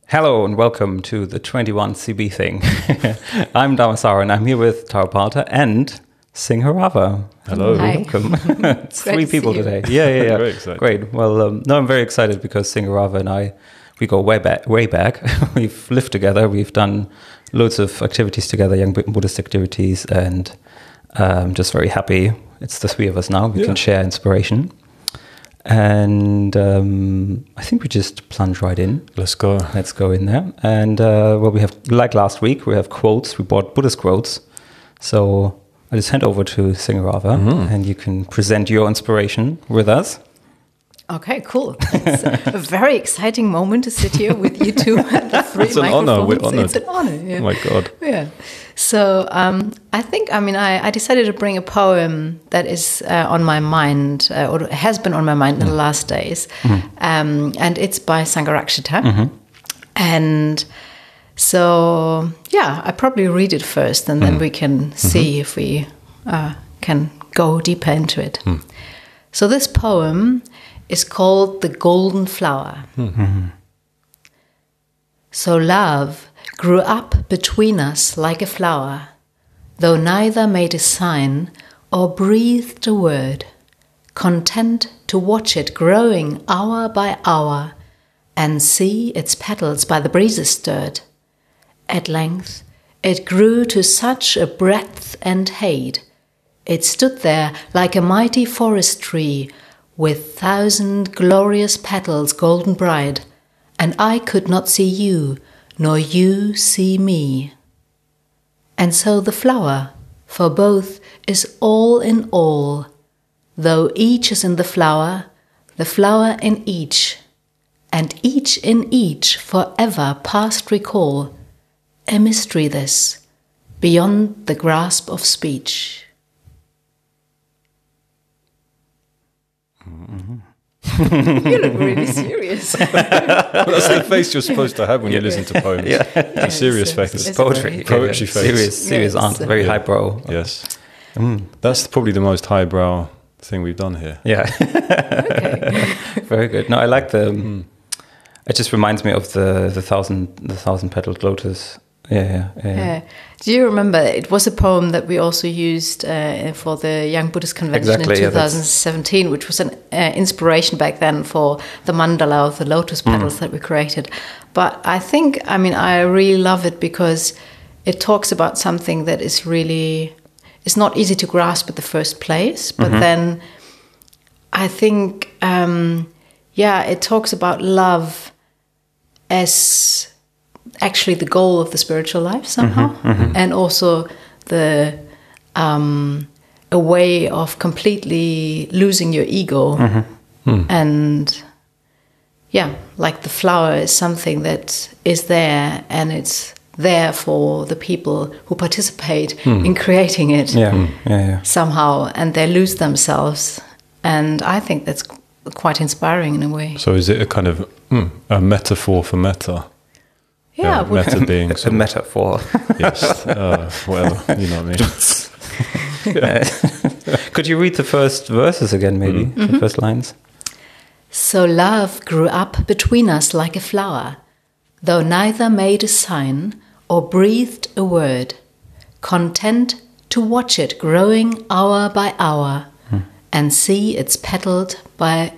Hello and welcome to the 21CB thing. I'm Damasara and I'm here with Tara Palter and Singharava. Hello. Hi. Welcome. It's Great three to people see you. today. Yeah. Very excited. Great. Well, no, I'm very excited because Singharava and I, we go way back. We've lived together. We've done loads of activities together, young Buddhist activities, and I'm just very happy. It's the three of us now. We can share inspiration. And I think we just plunge right in. Let's go. Let's go in there. And we have, like last week, we have quotes. We bought Buddhist quotes. So I just hand over to Singharava and you can present your inspiration with us. Okay, cool. It's a very exciting moment to sit here with you two at the three It's an honor. We're microphones. honored. It's an honor. Yeah. Oh my God. Yeah. So I decided to bring a poem that is on my mind, or has been on my mind in the last days. And it's by Sangharakshita. And so, I probably read it first and then we can see if we can go deeper into it. So this poem is called The Golden Flower. So love grew up between us like a flower, though neither made a sign or breathed a word, content to watch it growing hour by hour and see its petals by the breezes stirred. At length it grew to such a breadth and height, it stood there like a mighty forest tree, with 1,000 glorious petals golden bright, and I could not see you, nor you see me. And so the flower, for both, is all in all, though each is in the flower in each, and each in each forever past recall, a mystery this, beyond the grasp of speech. You look really serious. That's the face you're supposed to have when you listen to poems. A serious face. it's Poetry. Poetry face. Serious Yes. answer. Very highbrow. Yes. That's probably the most highbrow thing we've done here. Yeah. Okay. Very good. No, I like the. It just reminds me of the thousand petaled lotus. Yeah. Do you remember? It was a poem that we also used for the Young Buddhist Convention Exactly, in yeah, 2017, which was an inspiration back then for the mandala of the lotus petals that we created. But I really love it because it talks about something that is really, it's not easy to grasp at the first place, but then I think, it talks about love as actually the goal of the spiritual life somehow, and also the a way of completely losing your ego, and like the flower is something that is there, and it's there for the people who participate in creating it somehow, and they lose themselves, and I think that's quite inspiring in a way. So is it a kind of a metaphor for metta? Yeah, Metta being A metaphor. yes, whatever, you know what I mean. Could you read the first verses again, maybe? The first lines? So love grew up between us like a flower, though neither made a sign or breathed a word, content to watch it growing hour by hour, and see its petals by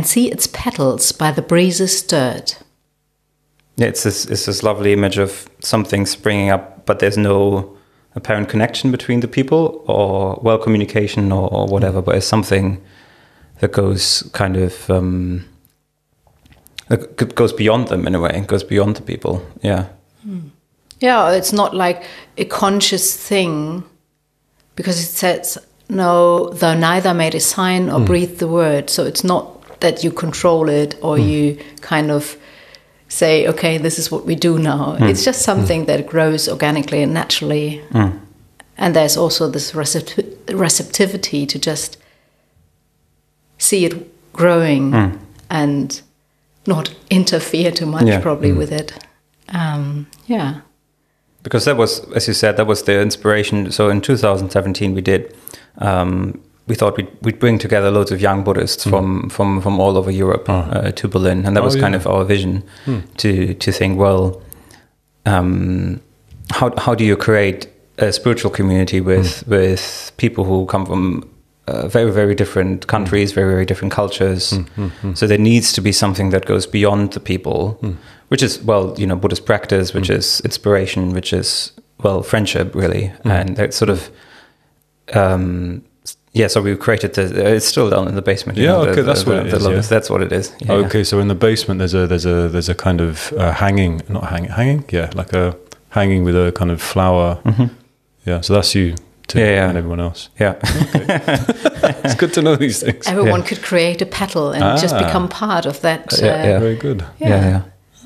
the breezes stirred. Yeah, it's this lovely image of something springing up, but there's no apparent connection between the people or communication or whatever, but it's something that goes kind of that goes beyond them in a way, goes beyond the people. Yeah. Yeah, it's not like a conscious thing, because it says, no, though neither made a sign or breathed the word. So it's not that you control it or you kind of say, okay, this is what we do now. It's just something that grows organically and naturally. And there's also this receptivity to just see it growing and not interfere too much probably with it. Because that was, as you said, that was the inspiration. So in 2017 we did we thought we'd bring together loads of young Buddhists from all over Europe to Berlin, and that was kind of our vision to think, well, how do you create a spiritual community with people who come from very, very different countries, very, very different cultures. So there needs to be something that goes beyond the people, which is, well, Buddhist practice, which is inspiration, which is, well, friendship, really. And that sort of, so we created it's still down in the basement. That's what it is. That's what it is. Yeah, okay, so in the basement there's a kind of hanging, like a hanging with a kind of flower. Yeah, so that's you. And everyone else. Yeah. Okay. It's good to know these things. Everyone could create a petal and just become part of that. Very good. Yeah.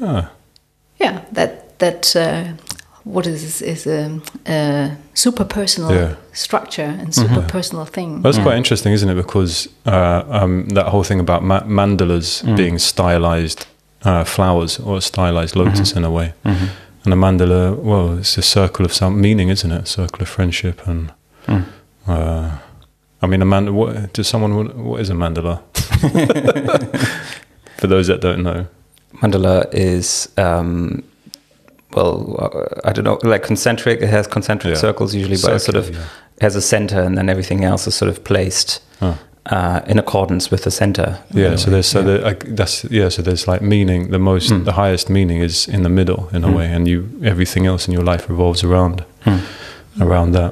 That what is a super personal structure and super personal thing. That's quite interesting, isn't it? Because that whole thing about mandalas being stylized flowers or stylized lotus in a way. And a mandala, well, it's a circle of some meaning, isn't it? A circle of friendship and... I mean, what is a mandala? For those that don't know. Mandala is, I don't know, like concentric. It has concentric circles usually, but it sort of has a center, and then everything else is sort of placed in accordance with the center. Yeah, so there's like meaning. The highest meaning is in the middle in a way, and everything else in your life revolves around that.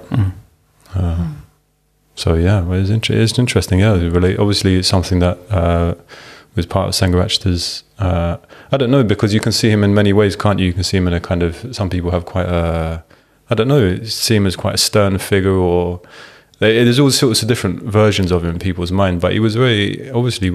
So it's interesting. Yeah, really. Obviously, it's something that was part of Sangharakshita's. I don't know, because you can see him in many ways, can't you? You can see him in a kind of. Some people have quite a. I don't know. See him as quite a stern figure, or there's all sorts of different versions of him in people's mind. But he was very obviously.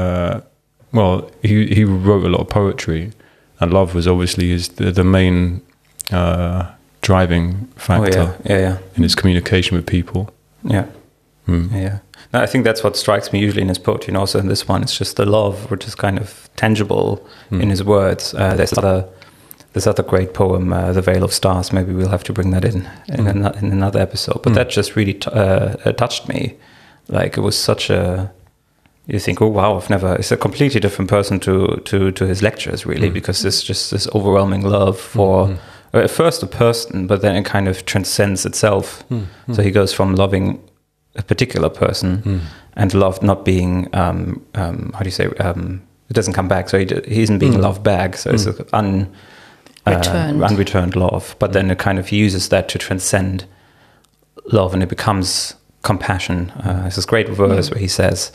He wrote a lot of poetry, and love was obviously the main driving factor in his communication with people. Yeah. Yeah. No, I think that's what strikes me usually in his poetry, and also in this one, it's just the love, which is kind of tangible in his words. There's other great poem, The Veil of Stars. Maybe we'll have to bring that in another episode. But that just really touched me. Like, it was such a... You think, oh wow, it's a completely different person to his lectures, really, because it's just this overwhelming love for at first a person, but then it kind of transcends itself. So he goes from loving a particular person and love not being it doesn't come back, so he isn't being loved back, so it's unreturned love, but then it kind of uses that to transcend love, and it becomes compassion. There's this great verse where he says,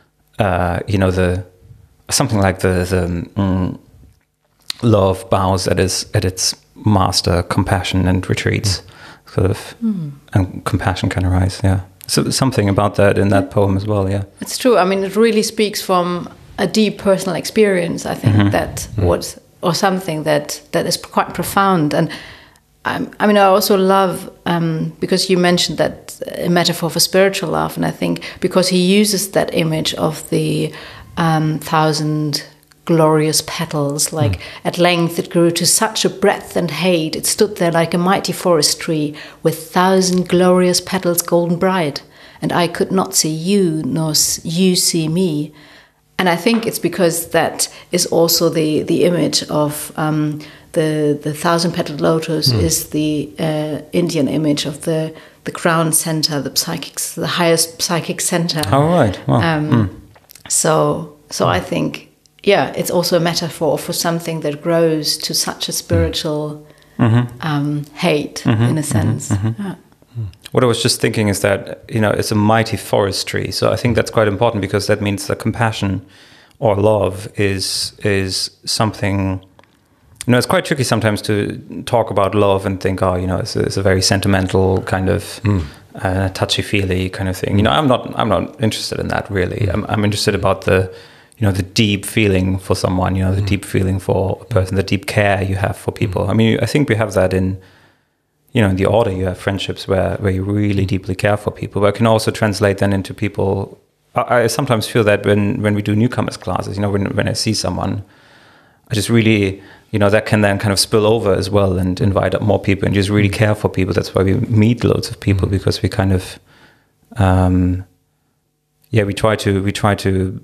something like the love bows at its master, compassion, and retreats, sort of, and compassion can arise. So something about that in that poem as well. Yeah, it's true. I mean, it really speaks from a deep personal experience. I think that or something that is quite profound. And I also love because you mentioned that a metaphor for spiritual love, and I think because he uses that image of the 1,000 glorious petals, like at length it grew to such a breadth and height, it stood there like a mighty forest tree with 1,000 glorious petals golden bright, and I could not see you, nor you see me. And I think it's because that is also the image of the 1,000-petaled lotus is the Indian image of the crown center, the highest psychic center. Oh, right. Wow. So I think, it's also a metaphor for something that grows to such a spiritual height, in a sense. Yeah. What I was just thinking is that, it's a mighty forest tree. So I think that's quite important, because that means that compassion or love is something... it's quite tricky sometimes to talk about love and think, it's a very sentimental kind of touchy-feely kind of thing. I'm not interested in that, really. I'm interested about the deep feeling for someone, the deep feeling for a person, the deep care you have for people. I mean, I think we have that in the order. You have friendships where you really deeply care for people, but I can also translate then into people. I sometimes feel that when we do newcomers classes, when I see someone, I just really, that can then kind of spill over as well and invite up more people and just really care for people. That's why we meet loads of people, because we kind of, yeah, we try to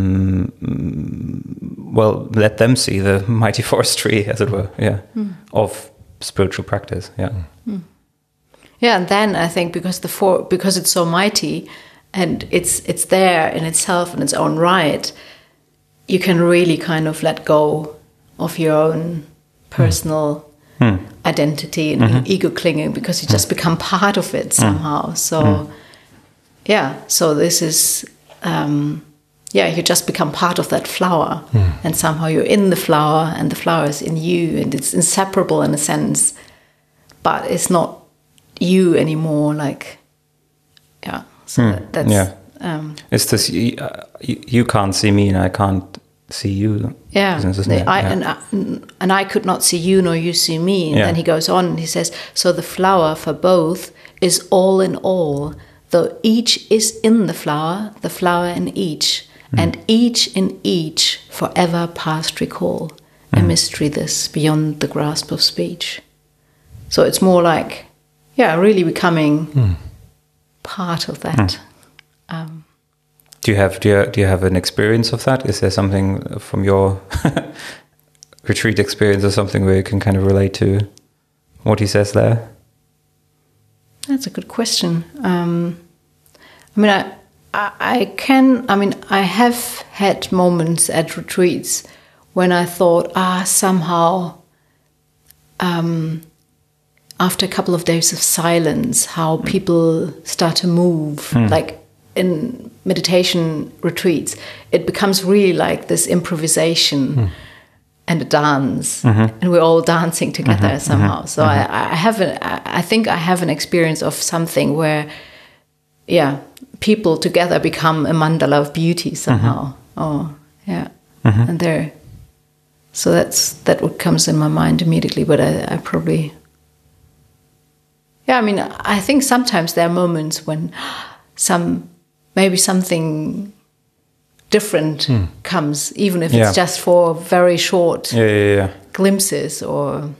well, let them see the mighty forest tree, as it were, of spiritual practice. Yeah, and then I think because it's so mighty and it's there in itself in its own right, you can really kind of let go of your own personal identity and ego clinging, because you just become part of it somehow. So so this is you just become part of that flower, and somehow you're in the flower and the flower is in you, and it's inseparable in a sense, but it's not you anymore, like that's it's this you can't see me and I can't see you. And I could not see you nor you see me. And then he goes on and he says, so the flower for both is all in all, though each is in the flower in each, and each in each forever past recall. A mystery this, beyond the grasp of speech. So it's more like really becoming part of that. Do you have an experience of that? Is there something from your retreat experience or something where you can kind of relate to what he says there? That's a good question. I have had moments at retreats when I thought, somehow, after a couple of days of silence, how people start to move, like in meditation retreats, it becomes really like this improvisation and a dance, and we're all dancing together somehow. So I think I have an experience of something where, people together become a mandala of beauty somehow. And there. So that what comes in my mind immediately, but I probably. I think sometimes there are moments when maybe something different comes, even if it's just for very short glimpses or.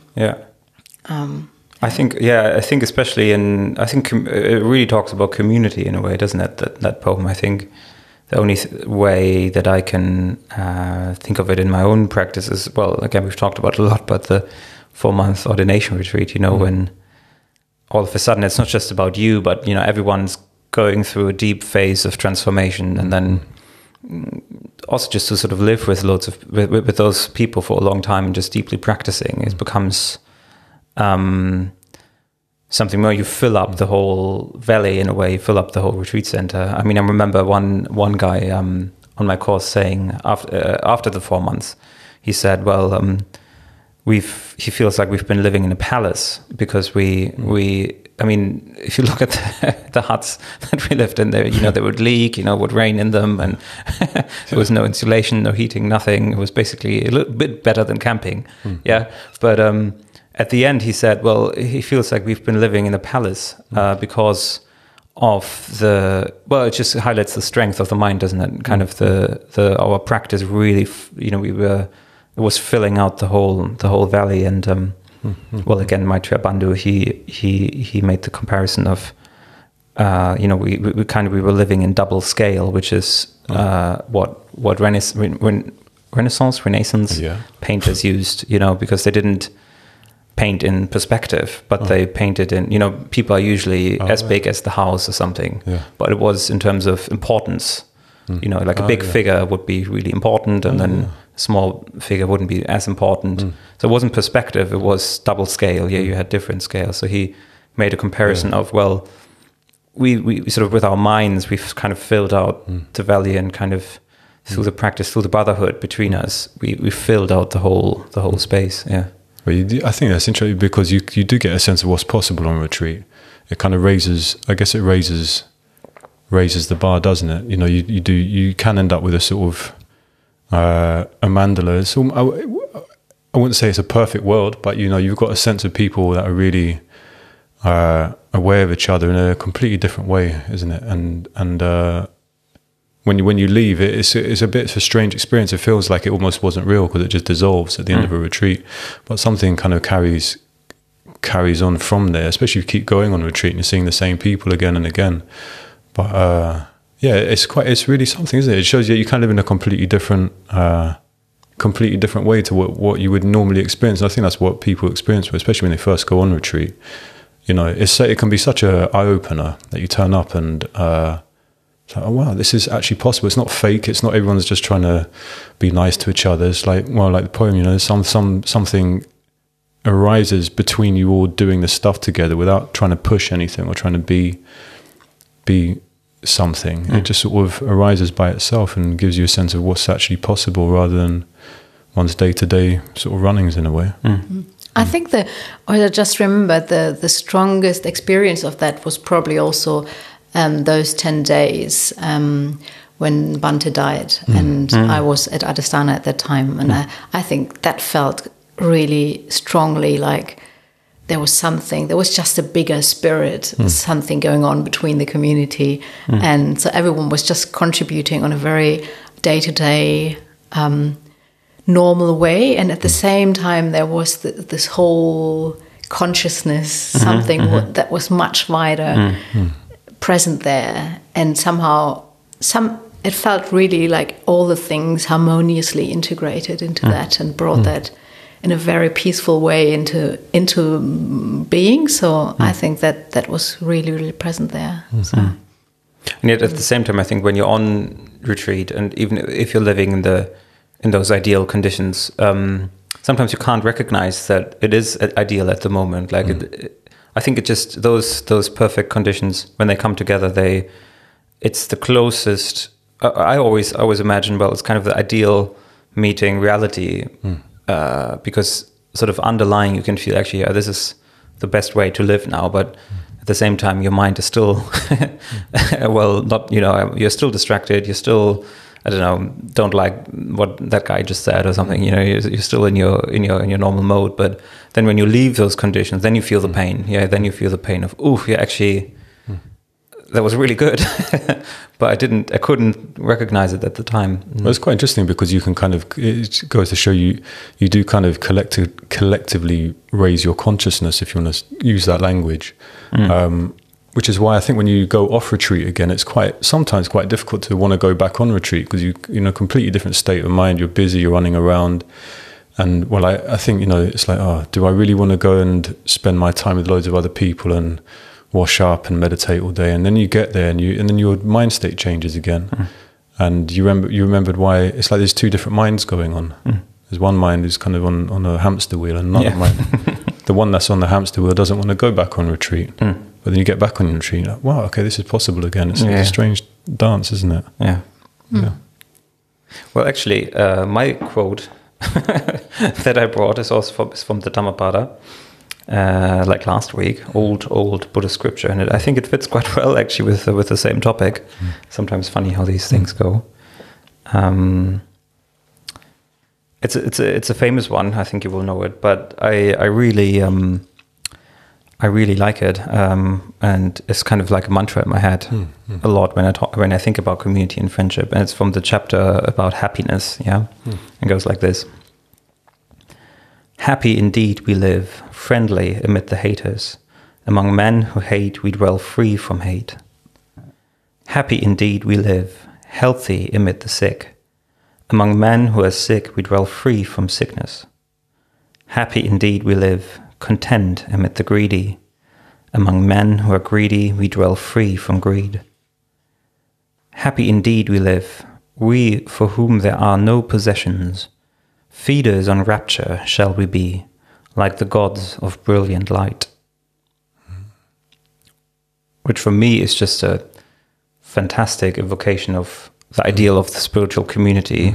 I think especially it really talks about community in a way, doesn't it? That poem. I think the only way that I can think of it in my own practice is, well, again, we've talked about it a lot, but the 4-month ordination retreat, when all of a sudden it's not just about you, but everyone's going through a deep phase of transformation, and then also just to sort of live with with those people for a long time and just deeply practicing, it becomes something where you fill up the whole valley in a way, fill up the whole retreat center. I remember one guy on my course saying after the 4 months, he said, well, he feels like we've been living in a palace, because if you look at the huts that we lived in there, they would leak, would rain in them, and there was no insulation, no heating, nothing. It was basically a little bit better than camping. But at the end he said, well, he feels like we've been living in a palace because of it just highlights the strength of the mind, doesn't it? Kind of our practice really, it was filling out the whole valley. And well, again, Maitreya Bandhu, he made the comparison of we were living in double scale, which is what Renaissance painters used, because they didn't paint in perspective, but they painted in, people are usually as big as the house or something, but it was in terms of importance. Like a big figure would be really important, and then a small figure wouldn't be as important. So it wasn't perspective, it was double scale. You had different scales. So he made a comparison of, well, we sort of, with our minds, we've kind of filled out the valley, and kind of through the practice, through the brotherhood between us, we filled out the whole space. Well, I think that's interesting, because you do get a sense of what's possible on retreat. It kind of raises the bar, doesn't it? You can end up with a sort of a mandala. I wouldn't say it's a perfect world, but you've got a sense of people that are really aware of each other in a completely different way, isn't it? And when you leave, it's a bit of a strange experience. It feels like it almost wasn't real, because it just dissolves at the end of a retreat. But something kind of carries on from there, especially if you keep going on retreat and you're seeing the same people again and again. But yeah, it's really something, isn't it? It shows you can live in a completely different way to what you would normally experience. And I think that's what people experience, especially when they first go on retreat. You know, it can be such a eye opener that you turn up and it's like, oh wow, this is actually possible. It's not fake. It's not everyone's just trying to be nice to each other. It's like, well, like the poem, you know, something arises between you all doing this stuff together without trying to push anything or trying to be something. It just sort of arises by itself and gives you a sense of what's actually possible rather than one's day-to-day sort of runnings in a way. I think I just remember the strongest experience of that was probably also those 10 days when Bhante died, and I was at Adhisthana at that time, and I think that felt really strongly like there was just a bigger spirit, something going on between the community, and so everyone was just contributing on a very day-to-day normal way, and at the same time there was this whole consciousness, something that was much wider present there, and somehow it felt really like all the things harmoniously integrated into that and brought that in a very peaceful way into being. So I think that was really, really present there. So. And yet at the same time, I think when you're on retreat, and even if you're living in those ideal conditions, sometimes you can't recognize that it is ideal at the moment. Like I think it just those perfect conditions, when they come together, it's the closest. I always imagine, well, it's kind of the ideal meeting reality, because sort of underlying you can feel actually, this is the best way to live now, but at the same time your mind is still well, not, you know, you're still distracted, you're still, I don't know, don't like what that guy just said or something, you know, you're still in your normal mode. But then when you leave those conditions, then you feel the pain. Yeah, then you feel the pain of, actually that was really good. But I couldn't recognize it at the time. Well, it's quite interesting because you can it goes to show you do kind of collectively raise your consciousness, if you want to use that language. Which is why I think when you go off retreat again, it's sometimes quite difficult to want to go back on retreat, because you're in a completely different state of mind. You're busy, you're running around. And well, I think, you know, it's like, do I really want to go and spend my time with loads of other people and wash up and meditate all day? And then you get there and then your mind state changes again. And you remembered why it's like there's two different minds going on. There's one mind who's kind of on a hamster wheel, and another mind. The one that's on the hamster wheel doesn't want to go back on retreat. But then you get back on your retreat, like, wow, okay, this is possible again. It's a strange dance, isn't it? Yeah. Well, actually, my quote that I brought is also from the Dhammapada, like last week, old Buddhist scripture, and I think it fits quite well actually with the same topic. Sometimes funny how these things go. It's a famous one. I think you will know it, but I really like it, and it's kind of like a mantra in my head a lot when I think about community and friendship. And it's from the chapter about happiness. It goes like this: Happy indeed we live, friendly amid the haters. Among men who hate, we dwell free from hate. Happy indeed we live, healthy amid the sick. Among men who are sick, we dwell free from sickness. Happy indeed we live, content amid the greedy. Among men who are greedy, we dwell free from greed. Happy indeed we live, we for whom there are no possessions. Feeders on rapture shall we be, like the gods of brilliant light. Which for me is just a fantastic evocation of the ideal of the spiritual community.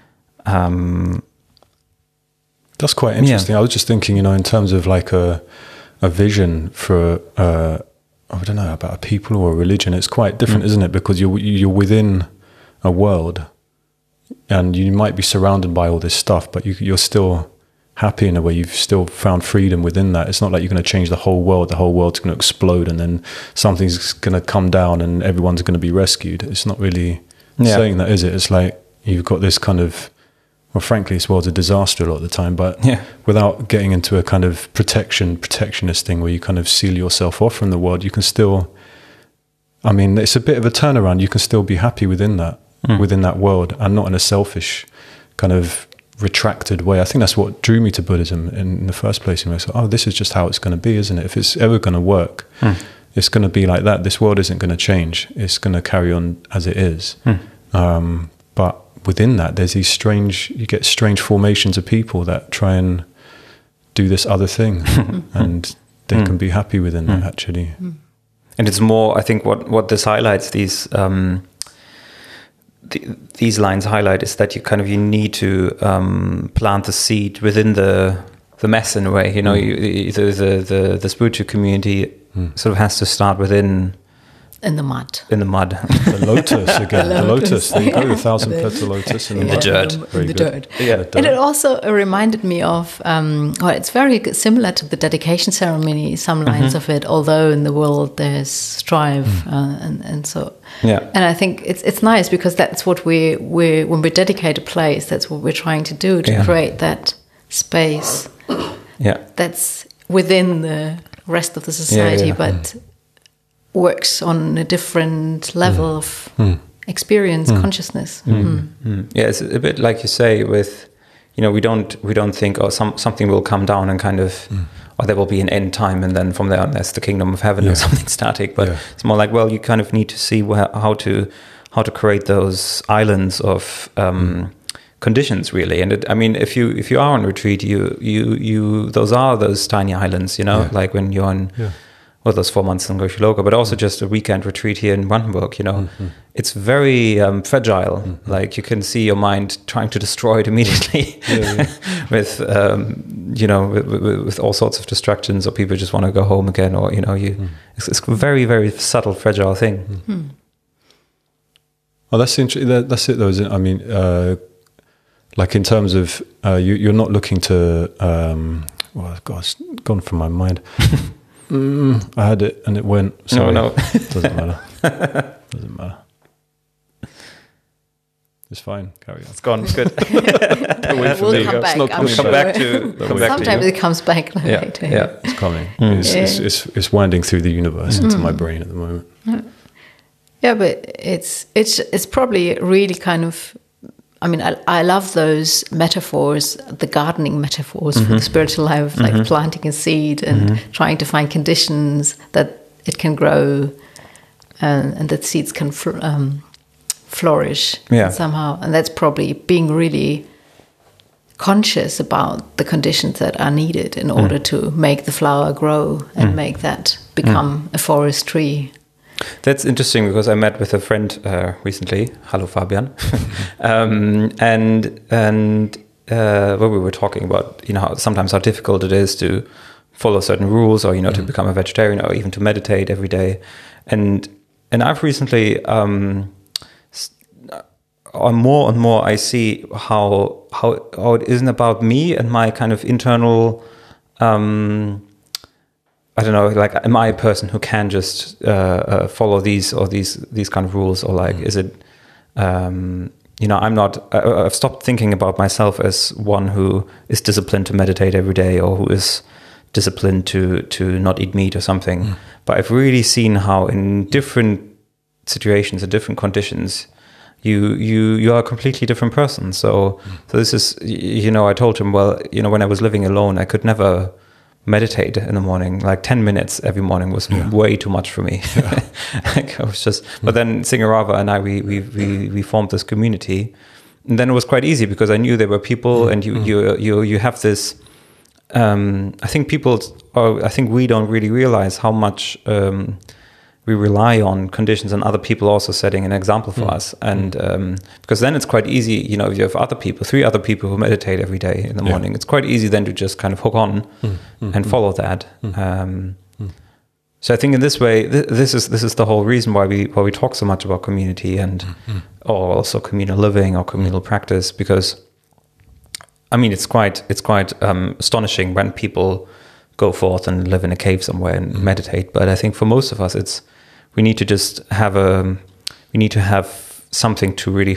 That's quite interesting. I was just thinking, you know, in terms of like a vision for, I don't know, about a people or a religion, it's quite different, isn't it? Because you're within a world, and you might be surrounded by all this stuff, but you're still happy in a way. You've still found freedom within that. It's not like you're going to change the whole world. The whole world's going to explode, and then something's going to come down and everyone's going to be rescued. It's not really saying that, is it? It's like you've got this kind of, well, frankly, this world's a disaster a lot of the time, but without getting into a kind of protectionist thing where you kind of seal yourself off from the world, you can still I mean, it's a bit of a turnaround. You can still be happy within that world, and not in a selfish kind of retracted way. I think that's what drew me to Buddhism in the first place. And I was like, oh, this is just how it's going to be, isn't it? If it's ever going to work, it's going to be like that. This world isn't going to change. It's going to carry on as it is. But within that, there's you get strange formations of people that try and do this other thing, and they can be happy within that, actually. And it's more, I think, what this highlights, these lines highlight, is that you need to plant the seed within the mess in a way. You know, the spiritual community sort of has to start within. In the mud. The lotus again. The lotus. There you go. 1,000 petal lotus in the dirt. In the dirt. Yeah. And it also reminded me of, it's very similar to the dedication ceremony, some lines of it, although in the world there's strife and so. Yeah. And I think it's nice because that's what when we dedicate a place, that's what we're trying to do, to create that space that's within the rest of the society, but works on a different level of experience, consciousness. Yeah, it's a bit like you say with, we don't think, something will come down and kind of, or there will be an end time, and then from there on there's the kingdom of heaven or something static. But it's more like, well, you kind of need to see how to create those islands of conditions, really. And if you are on retreat, you those tiny islands, like when you're on. Well, those 4 months in Goshiloka, but also just a weekend retreat here in Brandenburg, it's very fragile. Like you can see your mind trying to destroy it immediately with, with all sorts of distractions, or people just want to go home again, or, it's a very, very subtle, fragile thing. Oh, that's interesting. That's it, though, isn't it? I mean, like in terms of, you're not looking to, it's gone from my mind. I had it and it went. Sorry. No. Doesn't matter. Doesn't matter. It's fine. Carry on. It's gone. It's good. We'll come back. Come back to Sometimes it comes back later. Yeah. It's coming. It's winding through the universe into my brain at the moment. Yeah, but it's probably really kind of. I mean, I love those metaphors, the gardening metaphors for the spiritual life, like planting a seed and trying to find conditions that it can grow and that seeds can flourish somehow. And that's probably being really conscious about the conditions that are needed in order to make the flower grow and make that become a forest tree. That's interesting because I met with a friend recently. Hello, Fabian. and where we were talking about, how difficult it is to follow certain rules, or to become a vegetarian, or even to meditate every day. And I've recently, more and more, I see how it isn't about me and my kind of internal. I don't know, like, am I a person who can just follow these kind of rules, or like, is it, I'm not, I've stopped thinking about myself as one who is disciplined to meditate every day, or who is disciplined to not eat meat or something. But I've really seen how in different situations and different conditions, you are a completely different person. So this is, I told him, well, when I was living alone, I could never meditate in the morning. Like 10 minutes every morning was way too much for me. Like I was just, but then Singarava and I, we formed this community, and then it was quite easy because I knew there were people, and you have this. I think we don't really realize how much we rely on conditions and other people also setting an example for us. And because then it's quite easy, if you have 3 other people who meditate every day in the morning, it's quite easy then to just kind of hook on and follow that. So I think in this way, this is the whole reason why we talk so much about community and or also communal living or communal practice, because I mean it's quite astonishing when people go forth and live in a cave somewhere and meditate. But I think for most of us, we need to have something to really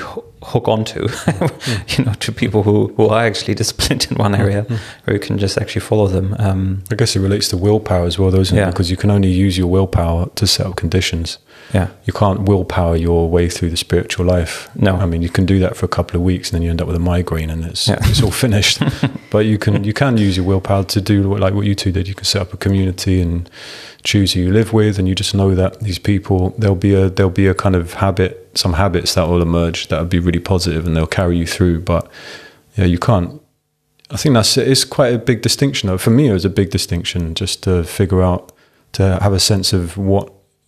hook onto, to people who are actually disciplined in one area, where you can just actually follow them. I guess it relates to willpower as well, though, isn't it? Because you can only use your willpower to set up conditions. Yeah. You can't willpower your way through the spiritual life. No. I mean, you can do that for a couple of weeks and then you end up with a migraine and it's all finished. But you can use your willpower to do like what you two did. You can set up a community and choose who you live with, and you just know that these people, there'll be a kind of some habits that will emerge that will be really positive and they'll carry you through. But yeah, you can't. I think it's quite a big distinction. For me, it was a big distinction just to figure out, to have a sense of what,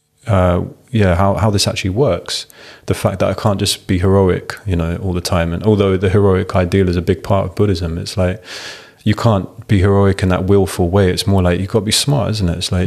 how this actually works. The fact that I can't just be heroic, all the time. And although the heroic ideal is a big part of Buddhism, it's like you can't be heroic in that willful way. It's more like you've got to be smart, isn't it? It's like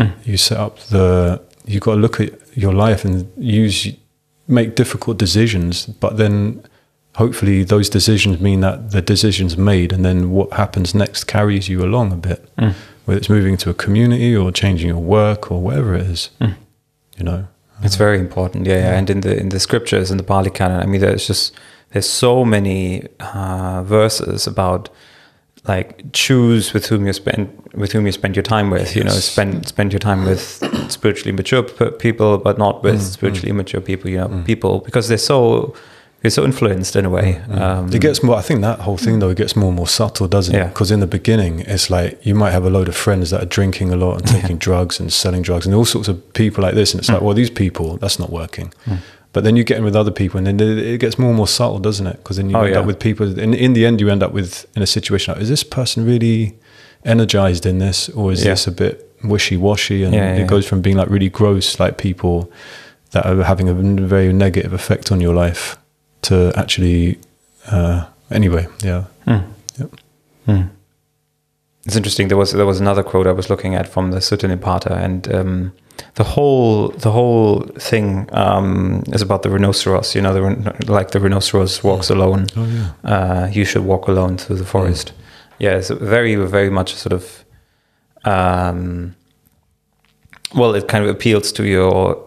you've got to look at your life and make difficult decisions, but then hopefully those decisions mean that the decision's made, and then what happens next carries you along a bit, whether it's moving to a community or changing your work or whatever it is. It's very important. Yeah. And in the scriptures, in the Pali Canon, I mean, there's so many verses about, like, choose with whom you spend your time with. Spend your time with spiritually mature people, but not with spiritually immature people. People, because they're so influenced in a way. It gets more. I think that whole thing though, it gets more and more subtle, doesn't it? Because in the beginning, it's like you might have a load of friends that are drinking a lot and taking drugs and selling drugs and all sorts of people like this, and it's like, well, these people, that's not working. But then you get in with other people, and then it gets more and more subtle, doesn't it? Because then you end up with people, in the end, you end up in a situation like, is this person really energized in this, or is this a bit wishy-washy? And it goes from being like really gross, like people that are having a very negative effect on your life, to actually, anyway, It's interesting. There was another quote I was looking at from the Sutta Nipata, and the whole thing is about the rhinoceros. Like the rhinoceros walks alone. You should walk alone through the forest. It's very, very much sort of. It kind of appeals to your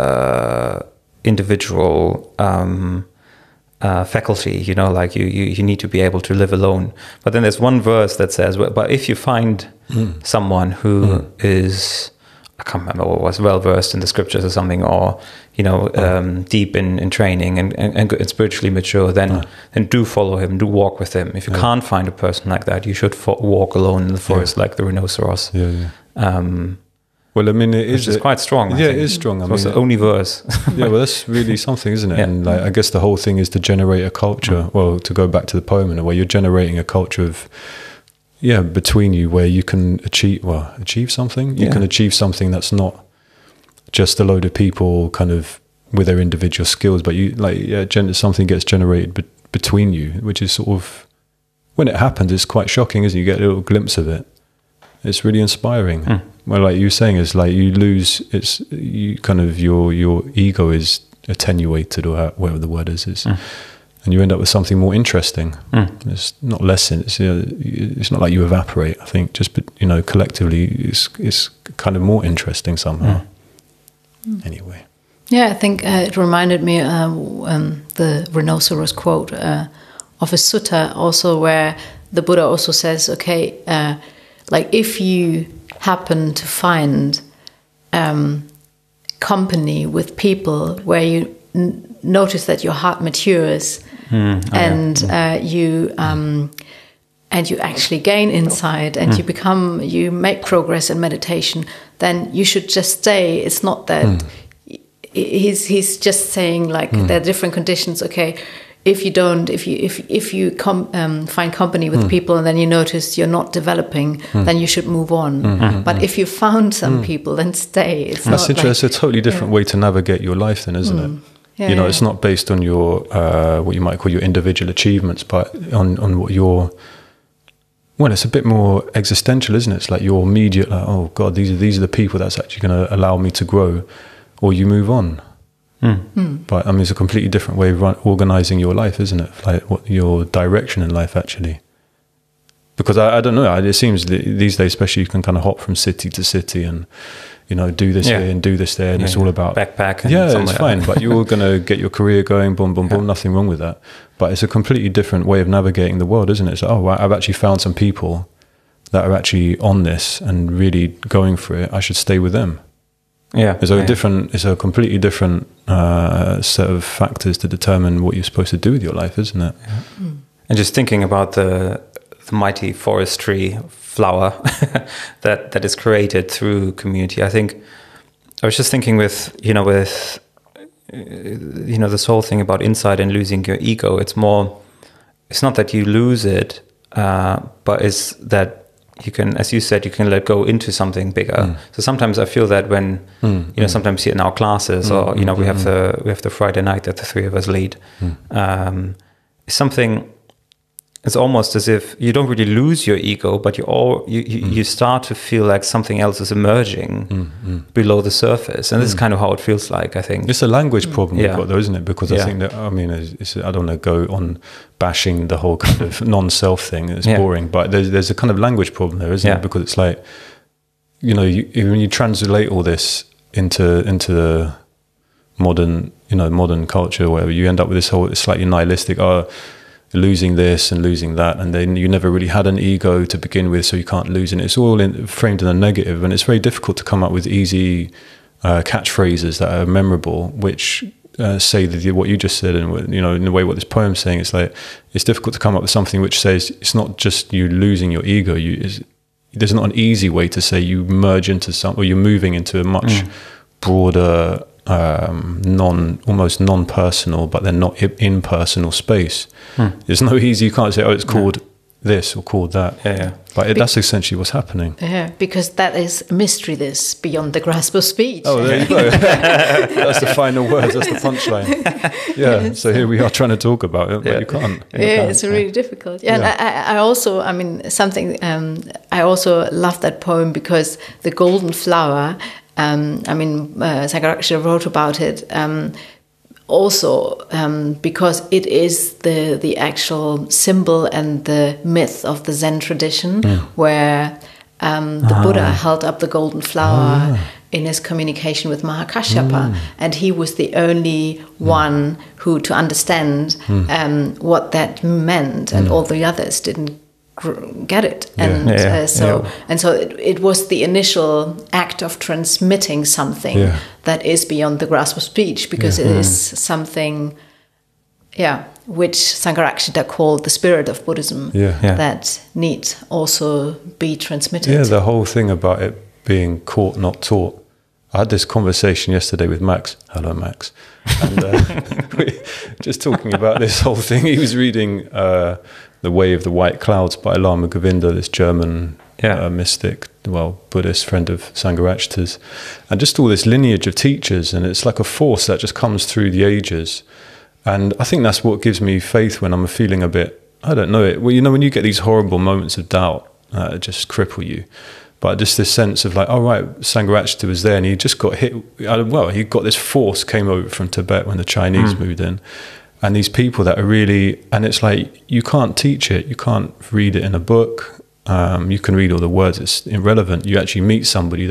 individual faculty. Like you need to be able to live alone. But then there's one verse that says, "But if you find someone who is." I can't remember what was well versed in the scriptures or something, or deep in training and spiritually mature, then do follow him, do walk with him. If you can't find a person like that, you should walk alone in the forest like the rhinoceros. Well, I mean, it is quite strong. It is strong. I mean, it's the only verse. Well, that's really something, isn't it? And like, I guess the whole thing is to generate a culture. Well, to go back to the poem in a way, you're generating a culture of. Between you, where you can achieve something. You can achieve something that's not just a load of people kind of with their individual skills, but something gets generated between you, which is sort of, when it happens, it's quite shocking, isn't it? You get a little glimpse of it. It's really inspiring. Well, like you were saying, it's like you lose. Your ego is attenuated, or whatever the word is. And you end up with something more interesting. It's not lessen. It's not like you evaporate. I think just collectively, it's kind of more interesting somehow. Anyway. Yeah, I think it reminded me the rhinoceros quote of a sutta also, where the Buddha also says, okay, like if you happen to find company with people where you notice that your heart matures and you actually gain insight and you make progress in meditation, then you should just stay. It's not that he's just saying like there are different conditions. Okay, if you find company with people and then you notice you're not developing, then you should move on. But if you found some people, then stay. That's interesting. It's a totally different way to navigate your life, then, isn't it? It's not based on your what you might call your individual achievements, but on what your. Well, it's a bit more existential, isn't it? It's like your immediate, like, oh God, these are the people that's actually going to allow me to grow, or you move on. But I mean, it's a completely different way of organizing your life, isn't it? Like what your direction in life actually. Because I don't know, it seems that these days, especially, you can kind of hop from city to city, and do this here and do this there, and it's all about backpack. And it's fine, but you're going to get your career going, boom, boom, boom, nothing wrong with that. But it's a completely different way of navigating the world, isn't it? It's like, I've actually found some people that are actually on this and really going for it. I should stay with them. Yeah, it's a completely different set of factors to determine what you're supposed to do with your life, isn't it? Yeah. And just thinking about the mighty forestry flower that is created through community. I think I was just thinking with this whole thing about insight and losing your ego. It's not that you lose it, but it's that you can, as you said, you can let go into something bigger. So sometimes I feel that when sometimes in our classes or we have the Friday night that the three of us lead, something. It's almost as if you don't really lose your ego, but you start to feel like something else is emerging below the surface, and this is kind of how it feels like. I think it's a language problem we've got, though, isn't it? Because I think that I don't want to go on bashing the whole kind of non-self thing. It's boring, but there's a kind of language problem there, isn't it? Because it's like when you translate all this into the modern culture, or whatever, you end up with this whole slightly nihilistic. Losing this and losing that, and then you never really had an ego to begin with, so you can't lose it. It's all framed in a negative, and it's very difficult to come up with easy catchphrases that are memorable, which say what you just said, and in the way what this poem's saying. It's like it's difficult to come up with something which says it's not just you losing your ego. There's not an easy way to say you merge into or you're moving into a much broader. Almost non-personal, but then not impersonal space. There's no easy. You can't say, it's called this or called that. But that's essentially what's happening. Yeah, because that is a mystery. This beyond the grasp of speech. Oh, there you go. That's the final words. That's the punchline. Yeah. Yes. So here we are trying to talk about it, but you can't. It's really difficult. Yeah. And I also, I also love that poem because the golden flower. Sangharakshita wrote about it also because it is the actual symbol and the myth of the Zen tradition, where the Buddha held up the golden flower in his communication with Mahakashyapa, and he was the only one who to understand what that meant, and all the others didn't get it, and so it was the initial act of transmitting something that is beyond the grasp of speech, because it is something which Sangharakshita called the spirit of Buddhism that need also be transmitted. The whole thing about it being caught, not taught. I had this conversation yesterday with Max. Hello, Max. And we just talking about this whole thing. He was reading The Way of the White Clouds by Lama Govinda, this German mystic, Buddhist friend of Sangharakshita's, and just all this lineage of teachers, and it's like a force that just comes through the ages. And I think that's what gives me faith when I'm feeling a bit, I don't know, when you get these horrible moments of doubt that just cripple you. But just this sense of like, Sangharakshita was there, and he just got hit. He got this force came over from Tibet when the Chinese moved in. And these people that are really, and it's like, you can't teach it. You can't read it in a book. You can read all the words. It's irrelevant. You actually meet somebody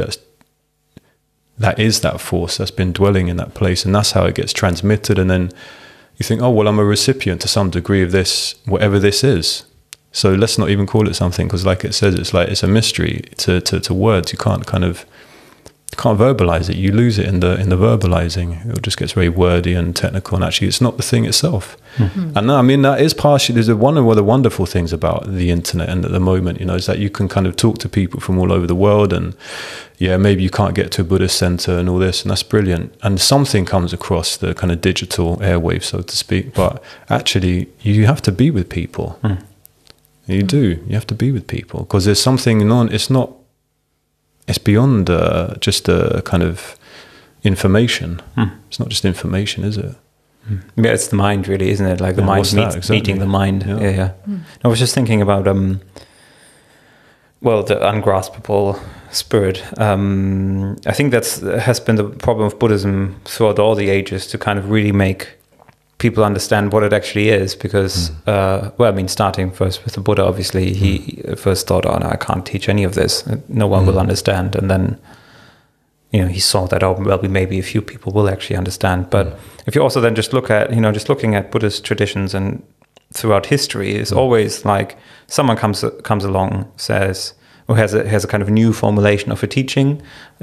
that is that force that's been dwelling in that place. And that's how it gets transmitted. And then you think, I'm a recipient to some degree of this, whatever this is. So let's not even call it something, because like it says, it's a mystery to words. You can't verbalize it. You lose it in the verbalizing. It just gets very wordy and technical, and actually it's not the thing itself. And that is partially, there's one of the wonderful things about the internet and at the moment, is that you can kind of talk to people from all over the world, and maybe you can't get to a Buddhist center and all this, and that's brilliant. And something comes across the kind of digital airwave, so to speak, but actually you have to be with people. You do. You have to be with people, because there's something it's beyond just a kind of information. It's not just information, is it? Yeah, it's the mind, really, isn't it? Like the mind meeting the mind. I was just thinking about the ungraspable spirit. I think has been the problem of Buddhism throughout all the ages, to kind of really make people understand what it actually is, because starting first with the Buddha, obviously he first thought, I can't teach any of this, no one will understand, and then he saw that, oh, well, maybe a few people will actually understand. But if you also then just look at, just looking at Buddhist traditions and throughout history, it's always like someone comes along, says, or has a kind of new formulation of a teaching,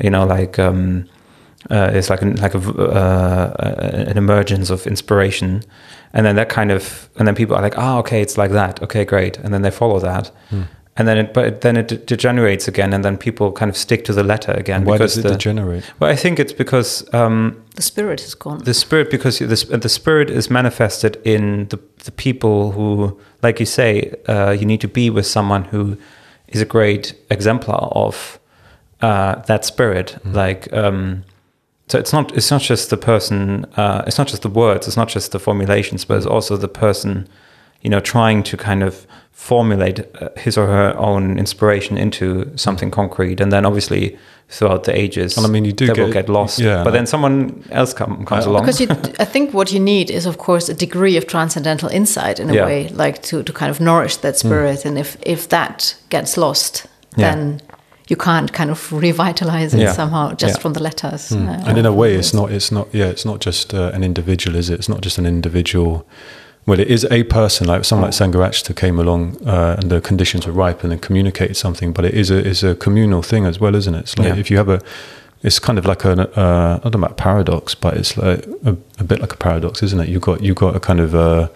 it's like an emergence of inspiration, and then and then people are like, okay, it's like that, okay, great, and then they follow that. And then it degenerates again, and then people kind of stick to the letter again. Why does it degenerate? Well, I think it's because the spirit is gone. The spirit, because the spirit is manifested in the people who, like you say, you need to be with someone who is a great exemplar of that spirit. Like, so it's not just the person, it's not just the words, it's not just the formulations, but it's also the person, trying to kind of formulate his or her own inspiration into something concrete, and then obviously throughout the ages, and I mean, will get lost. Yeah, but then someone else comes along. Because I think what you need is, of course, a degree of transcendental insight in a way, like to kind of nourish that spirit. And if that gets lost, then you can't kind of revitalize it somehow just from the letters. And in a way, it's not just an individual, is it? It's not just an individual. Well, it is a person, like someone like Sangharakshita came along and the conditions were ripe and then communicated something, but it is a communal thing as well, isn't it? It's like if you have it's kind of like I don't know about paradox, but it's like a bit like a paradox, isn't it? You got a kind of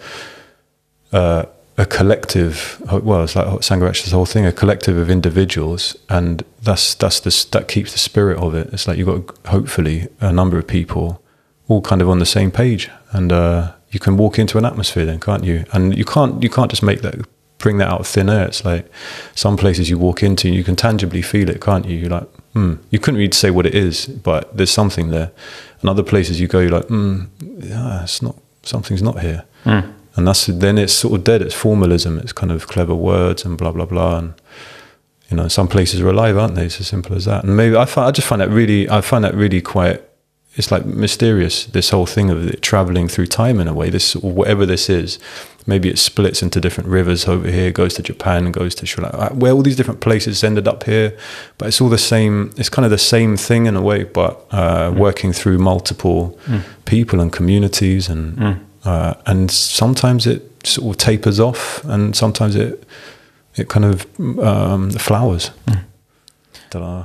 a collective. Well, it's like Sangharakshita's whole thing, a collective of individuals, and that keeps the spirit of it. It's like you've got hopefully a number of people all kind of on the same page, and you can walk into an atmosphere then, can't you? And you can't just bring that out of thin air. It's like some places you walk into and you can tangibly feel it, can't you? You're like, you couldn't really say what it is, but there's something there. And other places you go, you're like, it's not, something's not here. And then it's sort of dead. It's formalism. It's kind of clever words and blah, blah, blah. And, some places are alive, aren't they? It's as simple as that. And maybe I find that really quite, it's like mysterious, this whole thing of it traveling through time in a way, this, or whatever this is. Maybe it splits into different rivers over here, goes to Japan, goes to Sri Lanka, where all these different places ended up here. But it's all the same, it's kind of the same thing in a way, but working through multiple people and communities. And sometimes it sort of tapers off, and sometimes it kind of flowers. Ta-da.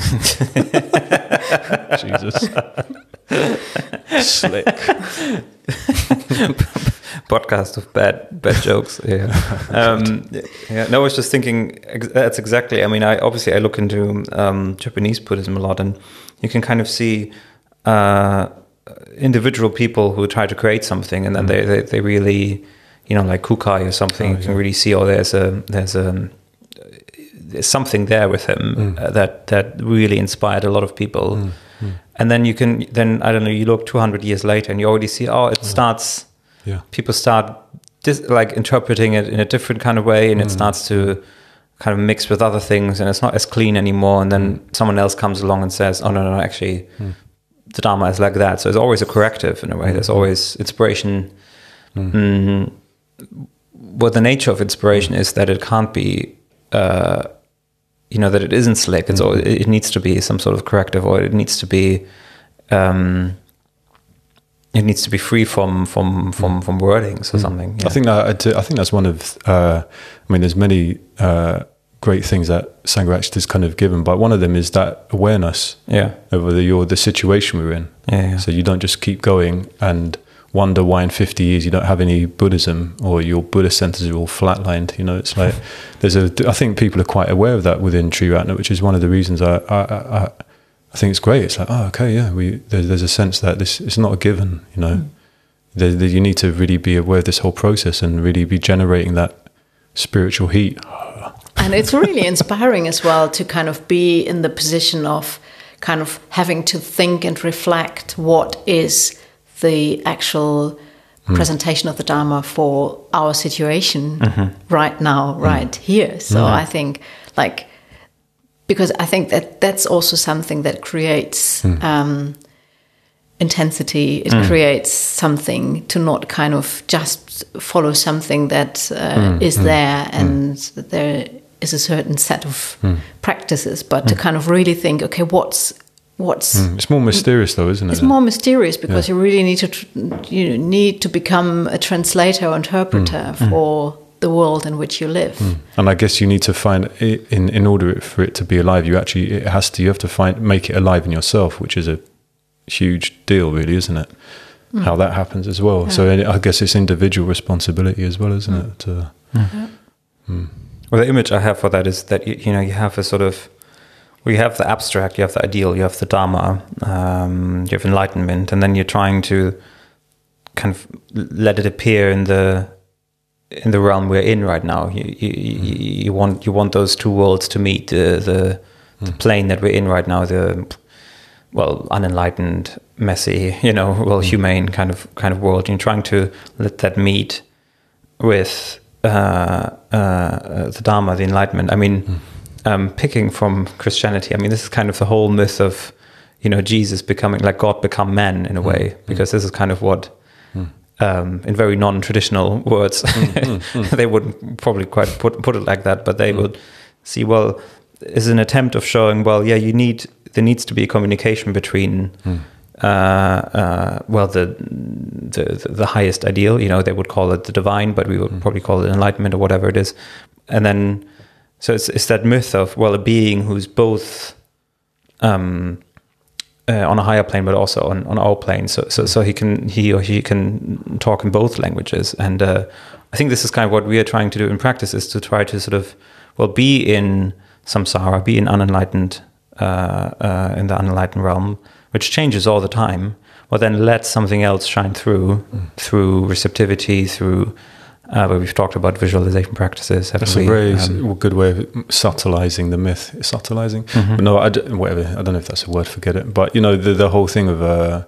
Jesus. Slick. Podcast of bad jokes. No, I was just thinking that's exactly. I mean, I look into Japanese Buddhism a lot, and you can kind of see individual people who try to create something, and then they really, like Kukai or something. You can really see, there's something there with him that really inspired a lot of people. And then I don't know, you look 200 years later and you already see, it starts, people start interpreting it in a different kind of way, and it starts to kind of mix with other things, and it's not as clean anymore. And then someone else comes along and says, oh, no, actually, the Dharma is like that. So it's always a corrective in a way. There's always inspiration. Well, the nature of inspiration is that it can't be, that it isn't slick. It's it needs to be some sort of corrective, or it needs to be free from wordings or something. Yeah. I think that's one of. There's many great things that Sangharakshita's kind of given, but one of them is that awareness over the situation we're in. Yeah. So you don't just keep going and wonder why in 50 years you don't have any Buddhism, or your Buddhist centers are all flatlined. It's like I think people are quite aware of that within Triratna, which is one of the reasons I think it's great. It's like, there's a sense that it's not a given. You need to really be aware of this whole process and really be generating that spiritual heat. And it's really inspiring as well to kind of be in the position of kind of having to think and reflect what is the actual presentation of the Dharma for our situation right now, right here. So I think, because I think that's also something that creates intensity. It creates something to not kind of just follow something that is there, and that there is a certain set of practices, but to kind of really think, okay, what's what's It's more mysterious, though, isn't it? it's more mysterious because you really need to become a translator or interpreter for the world in which you live. And I guess you need to find it, in order for it to be alive, you have to make it alive in yourself, which is a huge deal, really, isn't it? How that happens as well. So I guess it's individual responsibility as well, isn't it? Well, the image I have for that is that you have a sort of, you have the abstract, you have the ideal, you have the Dharma, you have enlightenment, and then you're trying to kind of let it appear in the realm we're in right now. You want those two worlds to meet, the plane that we're in right now, the unenlightened, messy, humane kind of world. You're trying to let that meet with the Dharma, the enlightenment. I mean, picking from Christianity, I mean, this is kind of the whole myth of, Jesus becoming, like God become man in a way, because this is kind of what, in very non-traditional words, they wouldn't probably quite put it like that, but they would see, well, is an attempt of showing, well, yeah, there needs to be a communication between, the highest ideal, they would call it the divine, but we would probably call it enlightenment or whatever it is. And then, so it's that myth of, well, a being who's both on a higher plane, but also on our plane. So he or she can talk in both languages. And I think this is kind of what we are trying to do in practice, is to try to sort of, be in samsara, be in unenlightened, in the unenlightened realm, which changes all the time, but then let something else shine through receptivity, through where we've talked about visualization practices. That's a very good way of subtilizing the myth. Subtilizing? But no, I don't know if that's a word, forget it. But, the whole thing of,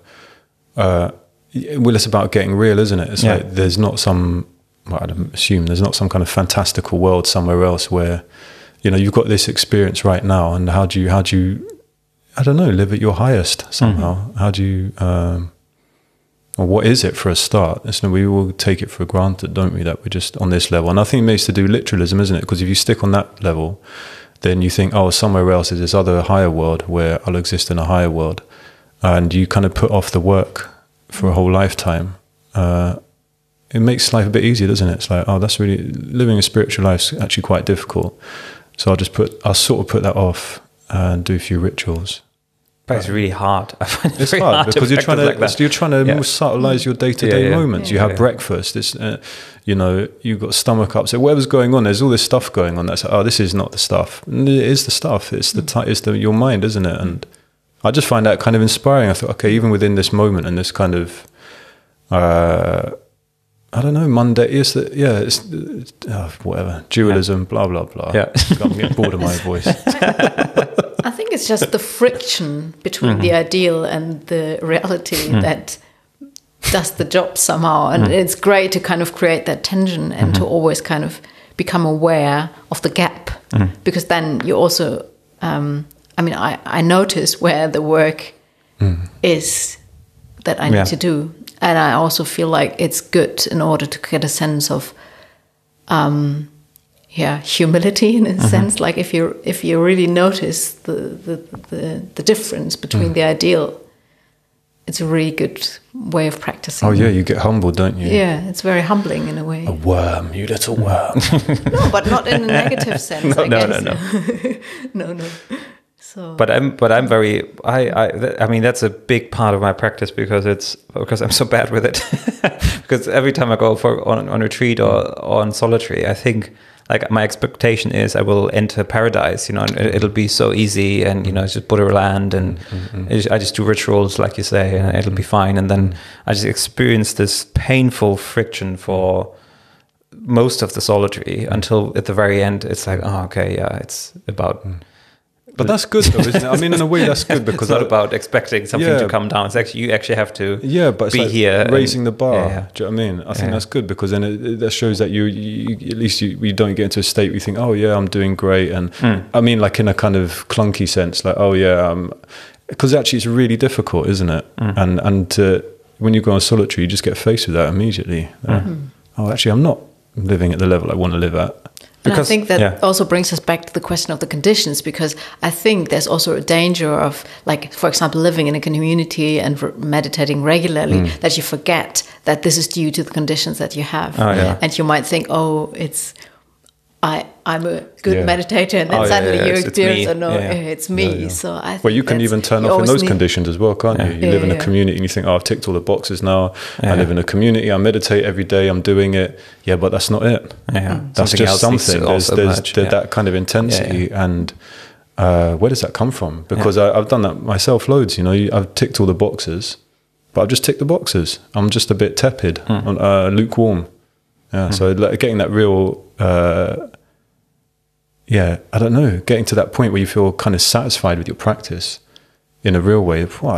it's about getting real, isn't it? It's like there's not some, I'd assume there's not some kind of fantastical world somewhere else where, you've got this experience right now, and how do you I don't know, live at your highest somehow? How do you, or what is it for a start? We all take it for granted, don't we, that we're just on this level. And I think it makes to do literalism, isn't it? Because if you stick on that level, then you think, somewhere else is this other higher world where I'll exist in a higher world. And you kind of put off the work for a whole lifetime. It makes life a bit easier, doesn't it? It's like, that's really, living a spiritual life is actually quite difficult. So I'll sort of put that off and do a few rituals. But it's really hard. I find it's hard because you're trying to more subtilize your day-to-day moments. You have breakfast. It's you've got stomach upset. Whatever's going on, there's all this stuff going on. That's this is not the stuff. It is the stuff. It's your mind, isn't it? And I just find that kind of inspiring. I thought, okay, even within this moment and this kind of, I don't know, Monday is that? Yeah, it's whatever dualism, blah blah blah. Yeah, I'm getting bored of my voice. I think it's just the friction between the ideal and the reality that does the job somehow. And it's great to kind of create that tension and to always kind of become aware of the gap. Because then you also, I notice where the work is that I need to do. And I also feel like it's good in order to get a sense of humility in a sense. Like if you really notice the difference between the ideal, it's a really good way of practicing. Oh yeah, you get humbled, don't you? Yeah, it's very humbling in a way. A worm, you little worm. No, but not in a negative sense. No. So. But I'm very. I mean, that's a big part of my practice because I'm so bad with it. Because every time I go on retreat or on solitary, I think like my expectation is I will enter paradise, and it'll be so easy, and it's just Buddha land, and I just do rituals like you say, and it'll be fine. And then I just experience this painful friction for most of the solitary until at the very end, it's like, it's about. But that's good, though, isn't it? I mean, in a way, that's good because it's not about expecting something to come down. It's actually you actually have to but it's be like here, raising the bar. Yeah. Do you know what I mean? I think that's good because then that shows that you at least you don't get into a state where you think, I'm doing great, and I mean, like in a kind of clunky sense, like because actually it's really difficult, isn't it? And when you go on solitary, you just get faced with that immediately. Actually, I'm not living at the level I want to live at. And I think that also brings us back to the question of the conditions, because I think there's also a danger of, like, for example, living in a community and meditating regularly, that you forget that this is due to the conditions that you have. And you might think, oh, I'm a good meditator, and then suddenly you experience, it's me. So I think you can even turn off in those conditions as well, can't you? You live in a community and you think, oh, I've ticked all the boxes now. I live in a community, I meditate every day, I'm doing it. Yeah, but that's not it. That's just something. There's that kind of intensity. And where does that come from? Because I've done that myself loads. I've ticked all the boxes, but I've just ticked the boxes. I'm just a bit tepid, lukewarm. So getting that real... I don't know, getting to that point where you feel kind of satisfied with your practice in a real way. Wow,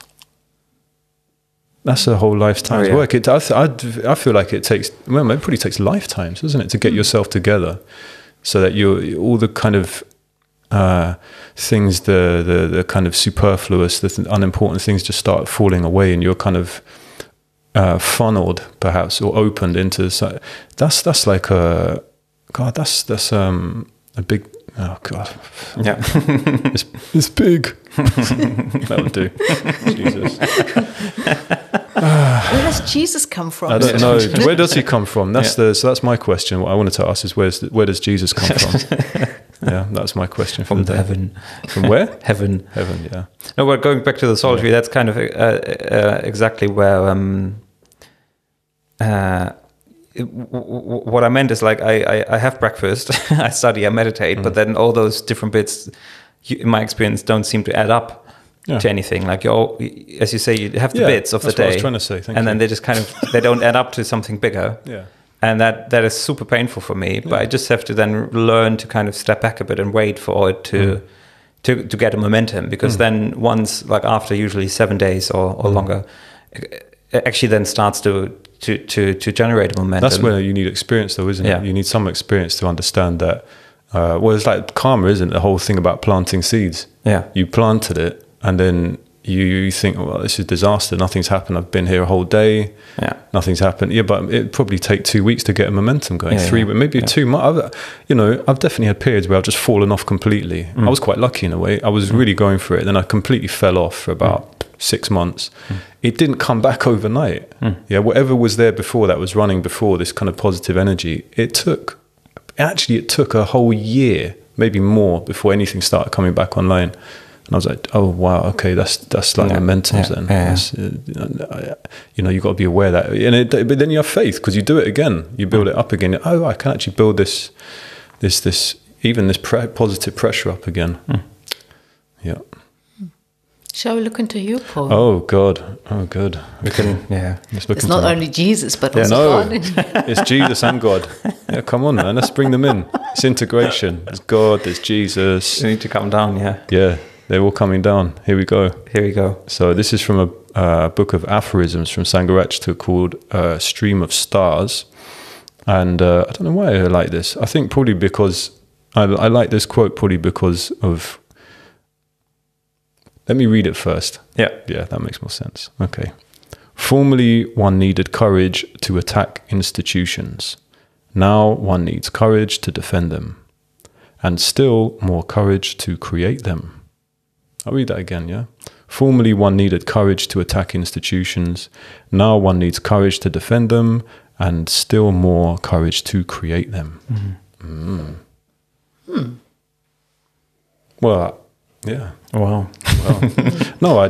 that's a whole lifetime's work. I feel like it probably takes lifetimes, doesn't it, to get yourself together, so that all the kind of things, the kind of superfluous, the unimportant things just start falling away, and you're kind of funneled, perhaps, or opened into. That's like a God. That's a big, oh God. Yeah. it's big. That would do. Jesus. Where does Jesus come from? I don't know. Where does he come from? So that's my question. What I wanted to ask is, where does Jesus come from? That's my question from the heaven. From where? Heaven, yeah. No, we're going back to the solitary. That's kind of exactly where... what I meant is, like, I have breakfast, I study, I meditate, but then all those different bits, in my experience, don't seem to add up to anything. Like, as you say, you have the bits of the day. What I was trying to say. And then they just kind of, they don't add up to something bigger. Yeah. And that is super painful for me. But I just have to then learn to kind of step back a bit and wait for it to get a momentum. Because then once, like after usually 7 days or longer, it actually then starts to generate a momentum. That's where you need experience, though, isn't it? You need some experience to understand that. It's like karma, isn't it? The whole thing about planting seeds. Yeah. You planted it, and then you think, well, this is disaster. Nothing's happened. I've been here a whole day. Yeah. Nothing's happened. Yeah, but it'd probably take 2 weeks to get a momentum going. 3 weeks, maybe 2 months. I've definitely had periods where I've just fallen off completely. I was quite lucky in a way. I was really going for it. Then I completely fell off for about 6 months. It didn't come back overnight. Whatever was there before, that was running before, this kind of positive energy, it took a whole year, maybe more, before anything started coming back online. And I was like, oh wow, okay, that's like momentum then. You've got to be aware of that. But then you have faith, because you do it again, you build it up again. Oh, I can actually build this positive pressure up again. Yeah. Shall we look into you, Paul? Oh God! Oh good. We can. It's not only Jesus, but also God. It's Jesus and God. Yeah, come on, man. Let's bring them in. It's integration. There's God. There's Jesus. They need to come down. Yeah. They're all coming down. Here we go. So this is from a book of aphorisms from Sangharakshita called "Stream of Stars," and I don't know why I like this. I think probably because I like this quote probably because of. Let me read it first. Yeah, that makes more sense. Okay. Formerly, one needed courage to attack institutions. Now one needs courage to defend them. And still more courage to create them. I'll read that again, yeah? Formerly, one needed courage to attack institutions. Now one needs courage to defend them. And still more courage to create them. Well... Yeah. Wow. No,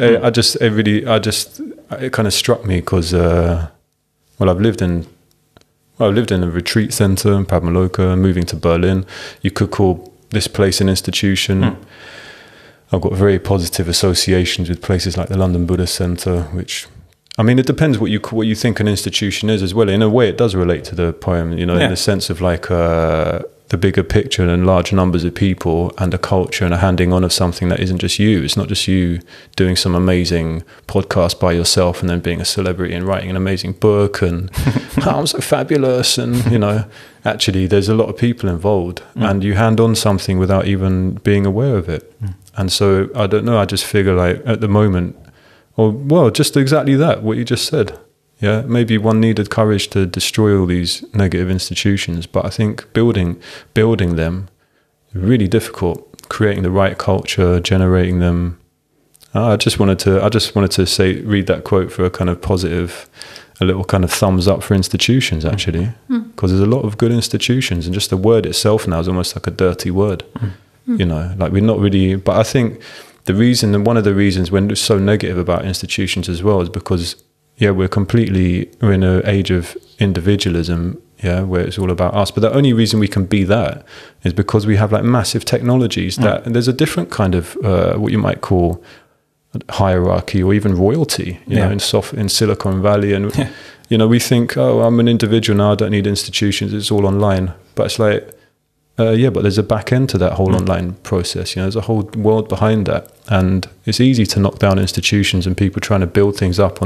it kind of struck me because, I've lived in a retreat center in Padmaloka, moving to Berlin. You could call this place an institution. I've got very positive associations with places like the London Buddhist Center, which, I mean, it depends what you think an institution is as well. In a way, it does relate to the poem, in the sense of like, the bigger picture and large numbers of people and a culture and a handing on of something that isn't just you. It's not just you doing some amazing podcast by yourself and then being a celebrity and writing an amazing book and I'm so fabulous. And, actually there's a lot of people involved and you hand on something without even being aware of it. And so, I don't know, I just figure like at the moment, just exactly that, what you just said. Yeah, maybe one needed courage to destroy all these negative institutions, but I think building them really difficult. Creating the right culture, generating them. I just wanted to read that quote for a kind of positive, a little kind of thumbs up for institutions, actually, because there's a lot of good institutions, and just the word itself now is almost like a dirty word. You know, like we're not really. But I think one of the reasons we're so negative about institutions as well is because, yeah, we're in an age of individualism, yeah, where it's all about us. But the only reason we can be that is because we have like massive technologies that, and there's a different kind of what you might call hierarchy or even royalty, you know, in Silicon Valley, and you know, we think, oh, I'm an individual now, I don't need institutions, it's all online. But it's like, but there's a back end to that whole online process. You know, there's a whole world behind that, and it's easy to knock down institutions and people trying to build things up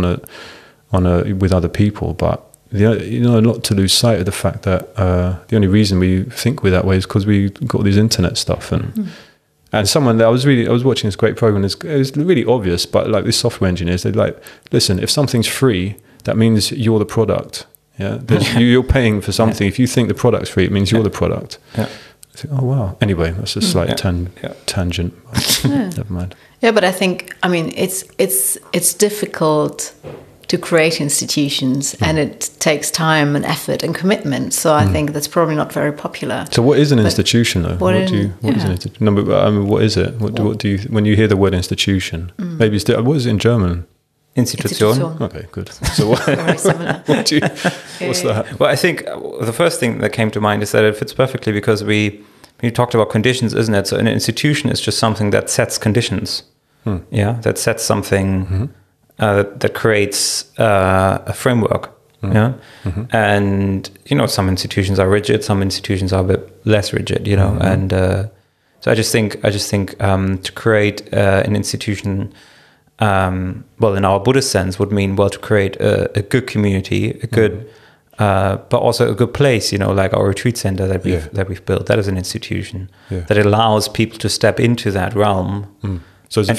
with other people. But you know, not to lose sight of the fact that the only reason we think we're that way is because we got all this internet stuff. And someone that I was watching this great program. It was really obvious, but like these software engineers, they're like, listen, if something's free, that means you're the product. Yeah, you're paying for something. If you think the product's free, it means you're the product. Yeah. I think, oh wow. Anyway, that's a slight tangent. Never mind. Yeah, but I think, I mean, it's difficult to create institutions, and it takes time and effort and commitment. So I think that's probably not very popular. So what is an institution, though? What is an institution? No, but, I mean, what is it? What do you when you hear the word institution? Maybe what is it in German? Institution. Okay, good. So what? Very similar. What's that? Well, I think the first thing that came to mind is that it fits perfectly because we talked about conditions, isn't it? So an institution is just something that sets conditions. Yeah, that sets something. That creates a framework, and you know, some institutions are rigid, some institutions are a bit less rigid, you know, and so I just think to create an institution, well, in our Buddhist sense, would mean to create a good community, a good, but also a good place, you know, like our retreat center that we've built. That is an institution that allows people to step into that realm. So is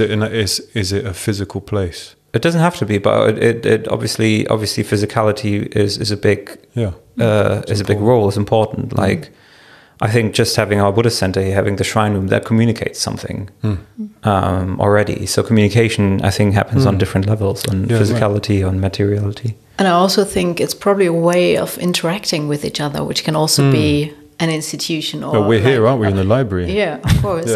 it a physical place? It doesn't have to be, but it obviously physicality is a big big role. It's important. Like I think just having our Buddhist center here, having the shrine room, that communicates something already. So communication, I think, happens on different levels, on physicality, on materiality. And I also think it's probably a way of interacting with each other, which can also be an institution. Or we're here, aren't we, in the library? Yeah, of course.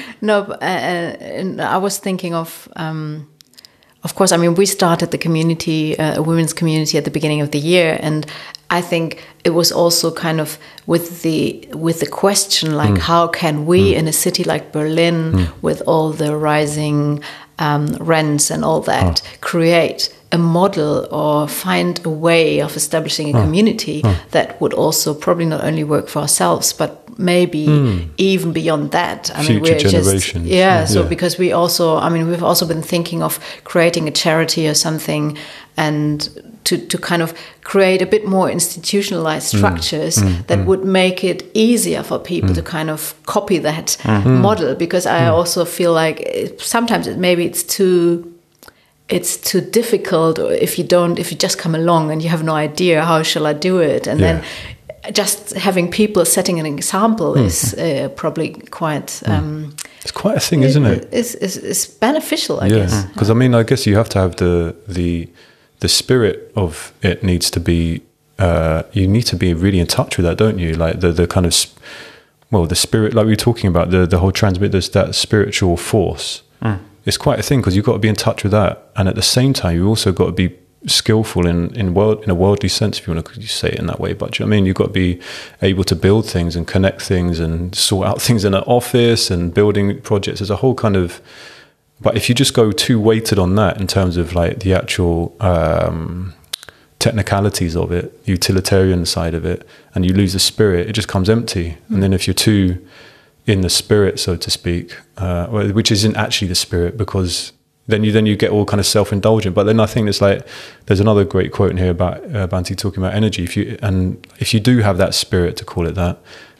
And I was thinking of course, I mean, we started the community, a women's community, at the beginning of the year, and I think it was also kind of with the question, like, how can we in a city like Berlin, with all the rising rents and all that, create a model or find a way of establishing a community that would also probably not only work for ourselves, but maybe even beyond that. I mean, future generations. Because we've also been thinking of creating a charity or something, and to kind of create a bit more institutionalized structures that would make it easier for people to kind of copy that model. Because I also feel like sometimes it's too difficult, or if you just come along and you have no idea how shall I do it, and then just having people setting an example is probably quite. It's quite a thing, isn't it? It's beneficial, I guess. Because I guess you have to have the spirit of it needs to be. You need to be really in touch with that, don't you? Like the kind of, the spirit, like we were talking about, the whole transmit, that spiritual force. It's quite a thing because you've got to be in touch with that, and at the same time, you've also got to be skillful in a worldly sense, if you want to say it in that way. But do you know what I mean? You've got to be able to build things and connect things and sort out things in an office and building projects. There's a whole kind of. But if you just go too weighted on that in terms of like the actual technicalities of it, utilitarian side of it, and you lose the spirit, it just comes empty. And then if you're too in the spirit, so to speak, which isn't actually the spirit, because then you get all kind of self-indulgent. But then I think there's another great quote in here about Bhante talking about energy. If you do have that spirit, to call it that,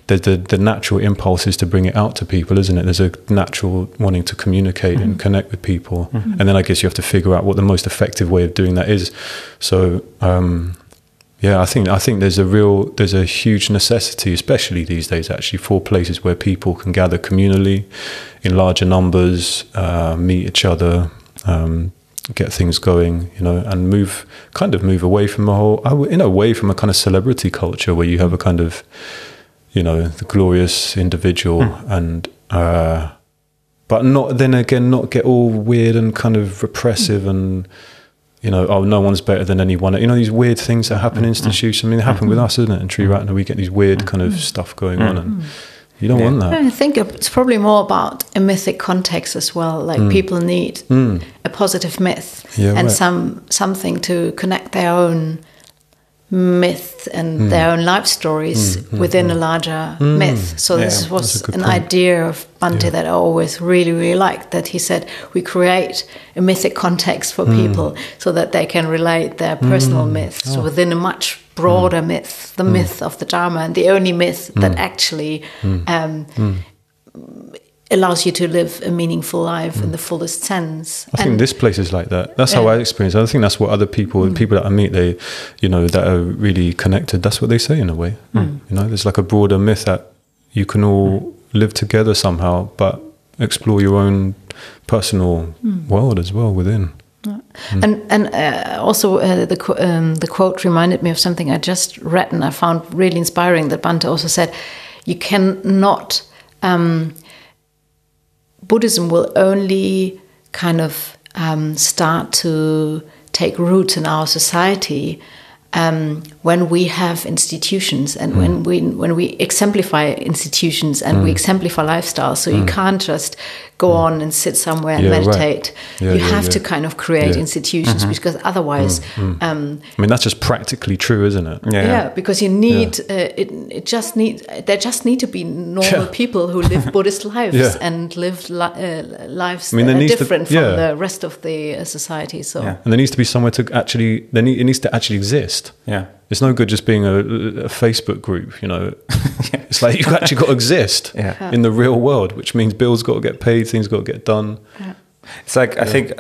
the natural impulse is to bring it out to people, isn't it? There's a natural wanting to communicate and connect with people, and then I guess you have to figure out what the most effective way of doing that is. So I think there's a huge necessity, especially these days, actually, for places where people can gather communally in larger numbers, meet each other, get things going, and move away from away from a kind of celebrity culture where you have a kind of, the glorious individual and, but not get all weird and kind of repressive and, no one's better than anyone. These weird things that happen in institutions. I mean, they happen with us, isn't it? In Tree Ratner, we get these weird kind of stuff going on, and you don't want that. I think it's probably more about a mythic context as well. Like people need a positive myth and something to connect their own myth and their own life stories within a larger myth. So this was an idea of Bhante that I always really, really liked, that he said we create a mythic context for people so that they can relate their personal myths within a much broader myth, the myth of the Dharma, and the only myth that actually allows you to live a meaningful life in the fullest sense. I think this place is like that. That's how I experience it. I think that's what other people that I meet, they, that are really connected, that's what they say in a way. There's like a broader myth that you can all live together somehow, but explore your own personal world as well within. And also the quote reminded me of something I just read and I found really inspiring, that Bhante also said, you cannot... Buddhism will only kind of start to take roots in our society when we have institutions and when we exemplify institutions and we exemplify lifestyles. So you can't just go on and sit somewhere and meditate. Right. You have to kind of create institutions because otherwise... I mean, that's just practically true, isn't it? Yeah, because you need... there just need to be normal people who live Buddhist lives and live lives different from the rest of the society. So and there needs to be somewhere to actually... it needs to actually exist. Yeah. It's no good just being a Facebook group, It's like you've actually got to exist in the real world, which means bills got to get paid, things got to get done. Yeah. It's like, I think,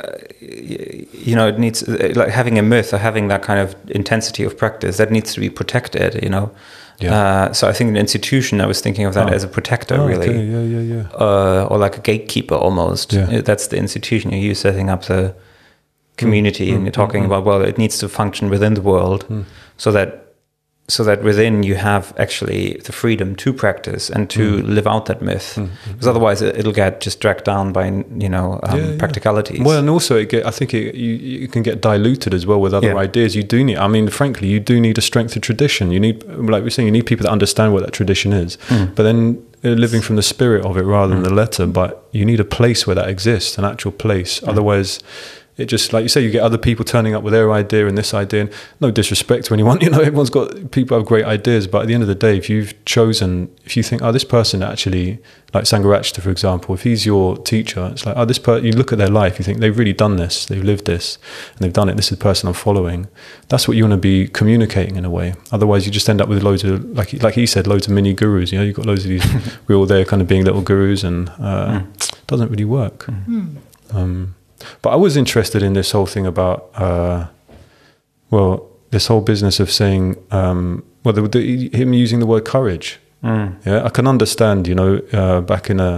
it needs, like having a myth or having that kind of intensity of practice, that needs to be protected, So I think an institution, I was thinking of that as a protector, really. Okay. Or like a gatekeeper almost. Yeah. That's the institution. You're setting up the community and you're talking about, well, it needs to function within the world so that within you have actually the freedom to practice and to live out that myth, because otherwise it'll get just dragged down by practicalities. Well, and also I think you can get diluted as well with other ideas. You do need, I mean, frankly, you do need a strength of tradition. You need, like we're saying, you need people that understand what that tradition is, but then living from the spirit of it rather than the letter. But you need a place where that exists, an actual place. Otherwise, it just, like you say, you get other people turning up with their idea and this idea, and no disrespect to anyone, everyone's got, people have great ideas, but at the end of the day, if you think, this person actually, like Sangharakshita, for example, if he's your teacher, it's like, this person, you look at their life, you think they've really done this, they've lived this, and they've done it, this is the person I'm following. That's what you want to be communicating in a way. Otherwise, you just end up with loads of, like he said, loads of mini gurus, you've got loads of these, we're all there kind of being little gurus, and it doesn't really work. But I was interested in this whole thing about, this whole business of saying, him using the word courage. Yeah, I can understand, back in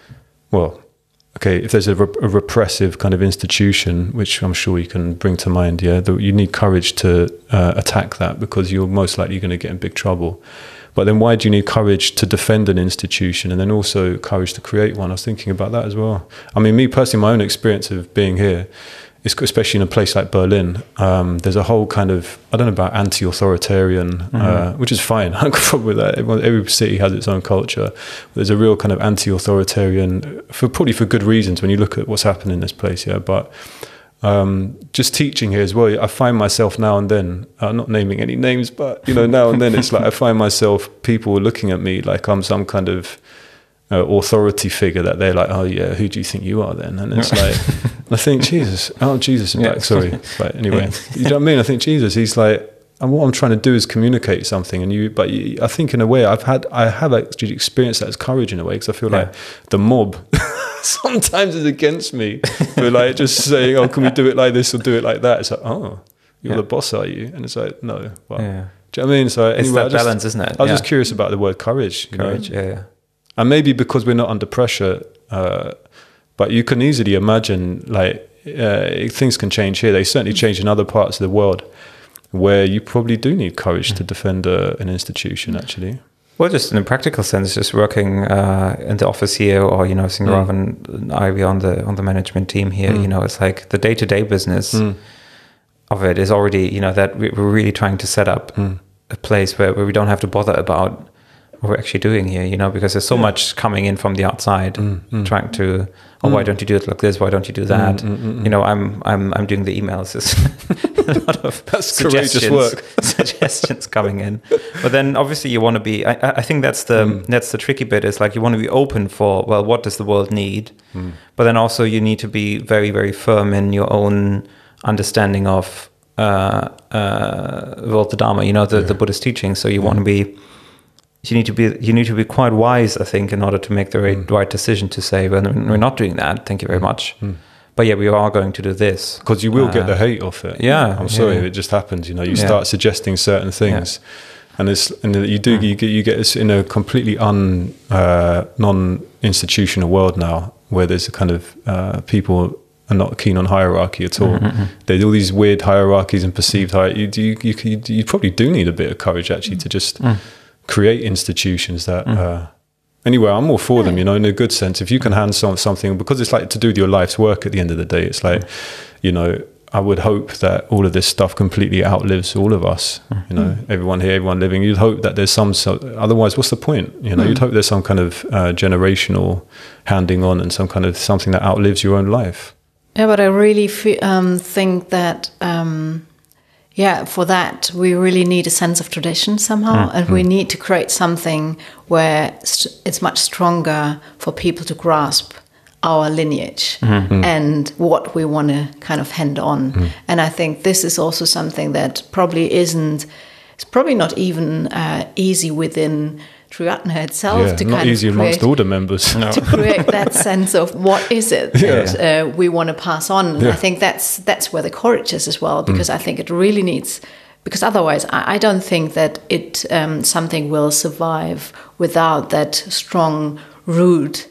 if there's a repressive kind of institution, which I'm sure you can bring to mind, you need courage to attack that because you're most likely going to get in big trouble. But then why do you need courage to defend an institution and then also courage to create one? I was thinking about that as well. I mean, me personally, my own experience of being here, especially in a place like Berlin, there's a whole kind of, I don't know about anti-authoritarian, which is fine. I have no problem with that. Every city has its own culture. There's a real kind of anti-authoritarian, probably for good reasons when you look at what's happened in this place, But just teaching here as well, I find myself now and then, not naming any names, but now and then it's like I find myself, people looking at me like I'm some kind of authority figure, that they're like, oh yeah, who do you think you are then? And it's like, I think Jesus, sorry, but anyway, you know what I mean? I think Jesus, he's like, and what I'm trying to do is communicate something, I think in a way I have actually experienced that as courage in a way, because I feel like the mob sometimes is against me for like just saying, oh, can we do it like this or do it like that? It's like, oh, you're the boss, are you? And it's like, no. Well, do you know what I mean? So it's anyway, that balance, isn't it? I was just curious about the word courage. Courage, and maybe because we're not under pressure, but you can easily imagine like things can change here. They certainly change in other parts of the world, where you probably do need courage to defend an institution, actually. Well, just in a practical sense, just working in the office here, or Singer Rava and I, we on the management team here. It's like the day-to-day business of it is already, that we're really trying to set up a place where we don't have to bother about what we're actually doing here. Because there's so much coming in from the outside, trying to, why don't you do it like this? Why don't you do that? I'm doing the emails. There's a lot of suggestions coming in. But then obviously you want to be, I think that's the tricky bit, is like you want to be open for, well, what does the world need? But then also you need to be very, very firm in your own understanding of the Dharma, the Buddhist teaching. So you want to be, you need to be quite wise, I think, in order to make the right decision to say, well, we're not doing that. Thank you very much. But yeah, we are going to do this. Because you will get the hate off it. Yeah. I'm sorry, it just happens. You start suggesting certain things, and you get this in a completely non-institutional world now, where there's a kind of people are not keen on hierarchy at all. There's all these weird hierarchies and perceived hierarchy. You probably do need a bit of courage, actually, to just create institutions that anyway, I'm all for them, in a good sense. If you can hand something, because it's like to do with your life's work at the end of the day, it's like, I would hope that all of this stuff completely outlives all of us, everyone here, everyone living. You'd hope that there's otherwise what's the point? You'd hope there's some kind of generational handing on and some kind of something that outlives your own life. Yeah, but I really think that for that, we really need a sense of tradition somehow, and we need to create something where it's much stronger for people to grasp our lineage and what we want to kind of hand on. And I think this is also something that it's probably not even easy within Triratna itself to not kind easy of amongst all the members to create that sense of what is it that we want to pass on. And I think that's where the courage is as well, because I think it really needs, because otherwise I don't think that it something will survive without that strong root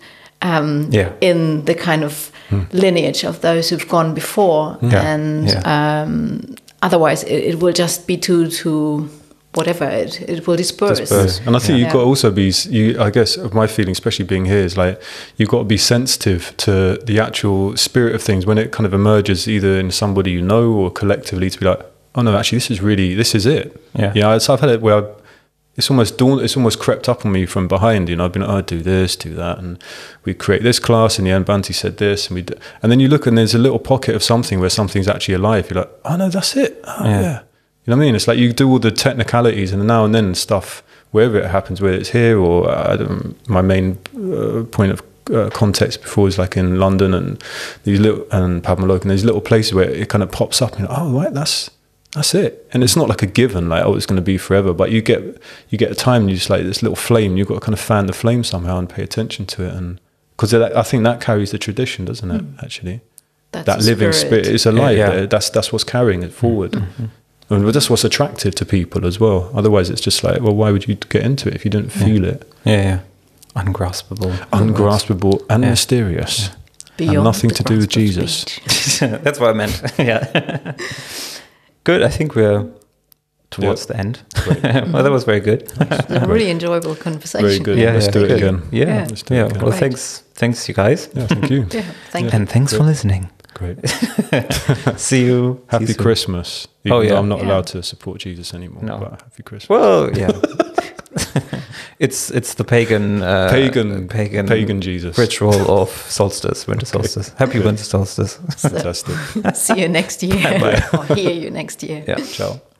in the kind of lineage of those who've gone before, and otherwise it will just be too whatever, it will disperse. And I think you've got to also be, I guess my feeling, especially being here, is like you've got to be sensitive to the actual spirit of things when it kind of emerges either in somebody or collectively, to be like, oh no, actually this is it. So I've had it where it's almost crept up on me from behind. I've been like, oh, do this, do that, and we create this class, and the end Bhante said this, and then you look and there's a little pocket of something where something's actually alive. You're like, oh no, that's it. Oh, yeah. You know what I mean? It's like you do all the technicalities and now and then stuff, wherever it happens, whether it's here or my main point of context before is like in London and Padmaloka, and these little places where it kind of pops up and you're like, oh, right, that's it. And it's not like a given, like, oh, it's going to be forever, but you get a time and you just like this little flame, you've got to kind of fan the flame somehow and pay attention to it. And because I think that carries the tradition, doesn't it, actually? That living spirit is alive. That's what's carrying it forward. And that's what's attractive to people as well. Otherwise, it's just like, well, why would you get into it if you didn't feel it? Ungraspable and mysterious. Beyond and nothing to do with Jesus. That's what I meant. Good. I think we're towards the end. Well, that was very good. It was a really enjoyable conversation. Very good. Let's do it again. Let's do it again. Well, thanks, you guys. Yeah, thank you. And thanks for listening. Great. See you. Happy Christmas. Even though I'm not allowed to support Jesus anymore. No. But happy Christmas. Well, it's the pagan Jesus ritual of solstice, winter solstice. Happy winter solstice. Fantastic. See you next year. Bye. Or hear you next year. Yeah. Ciao.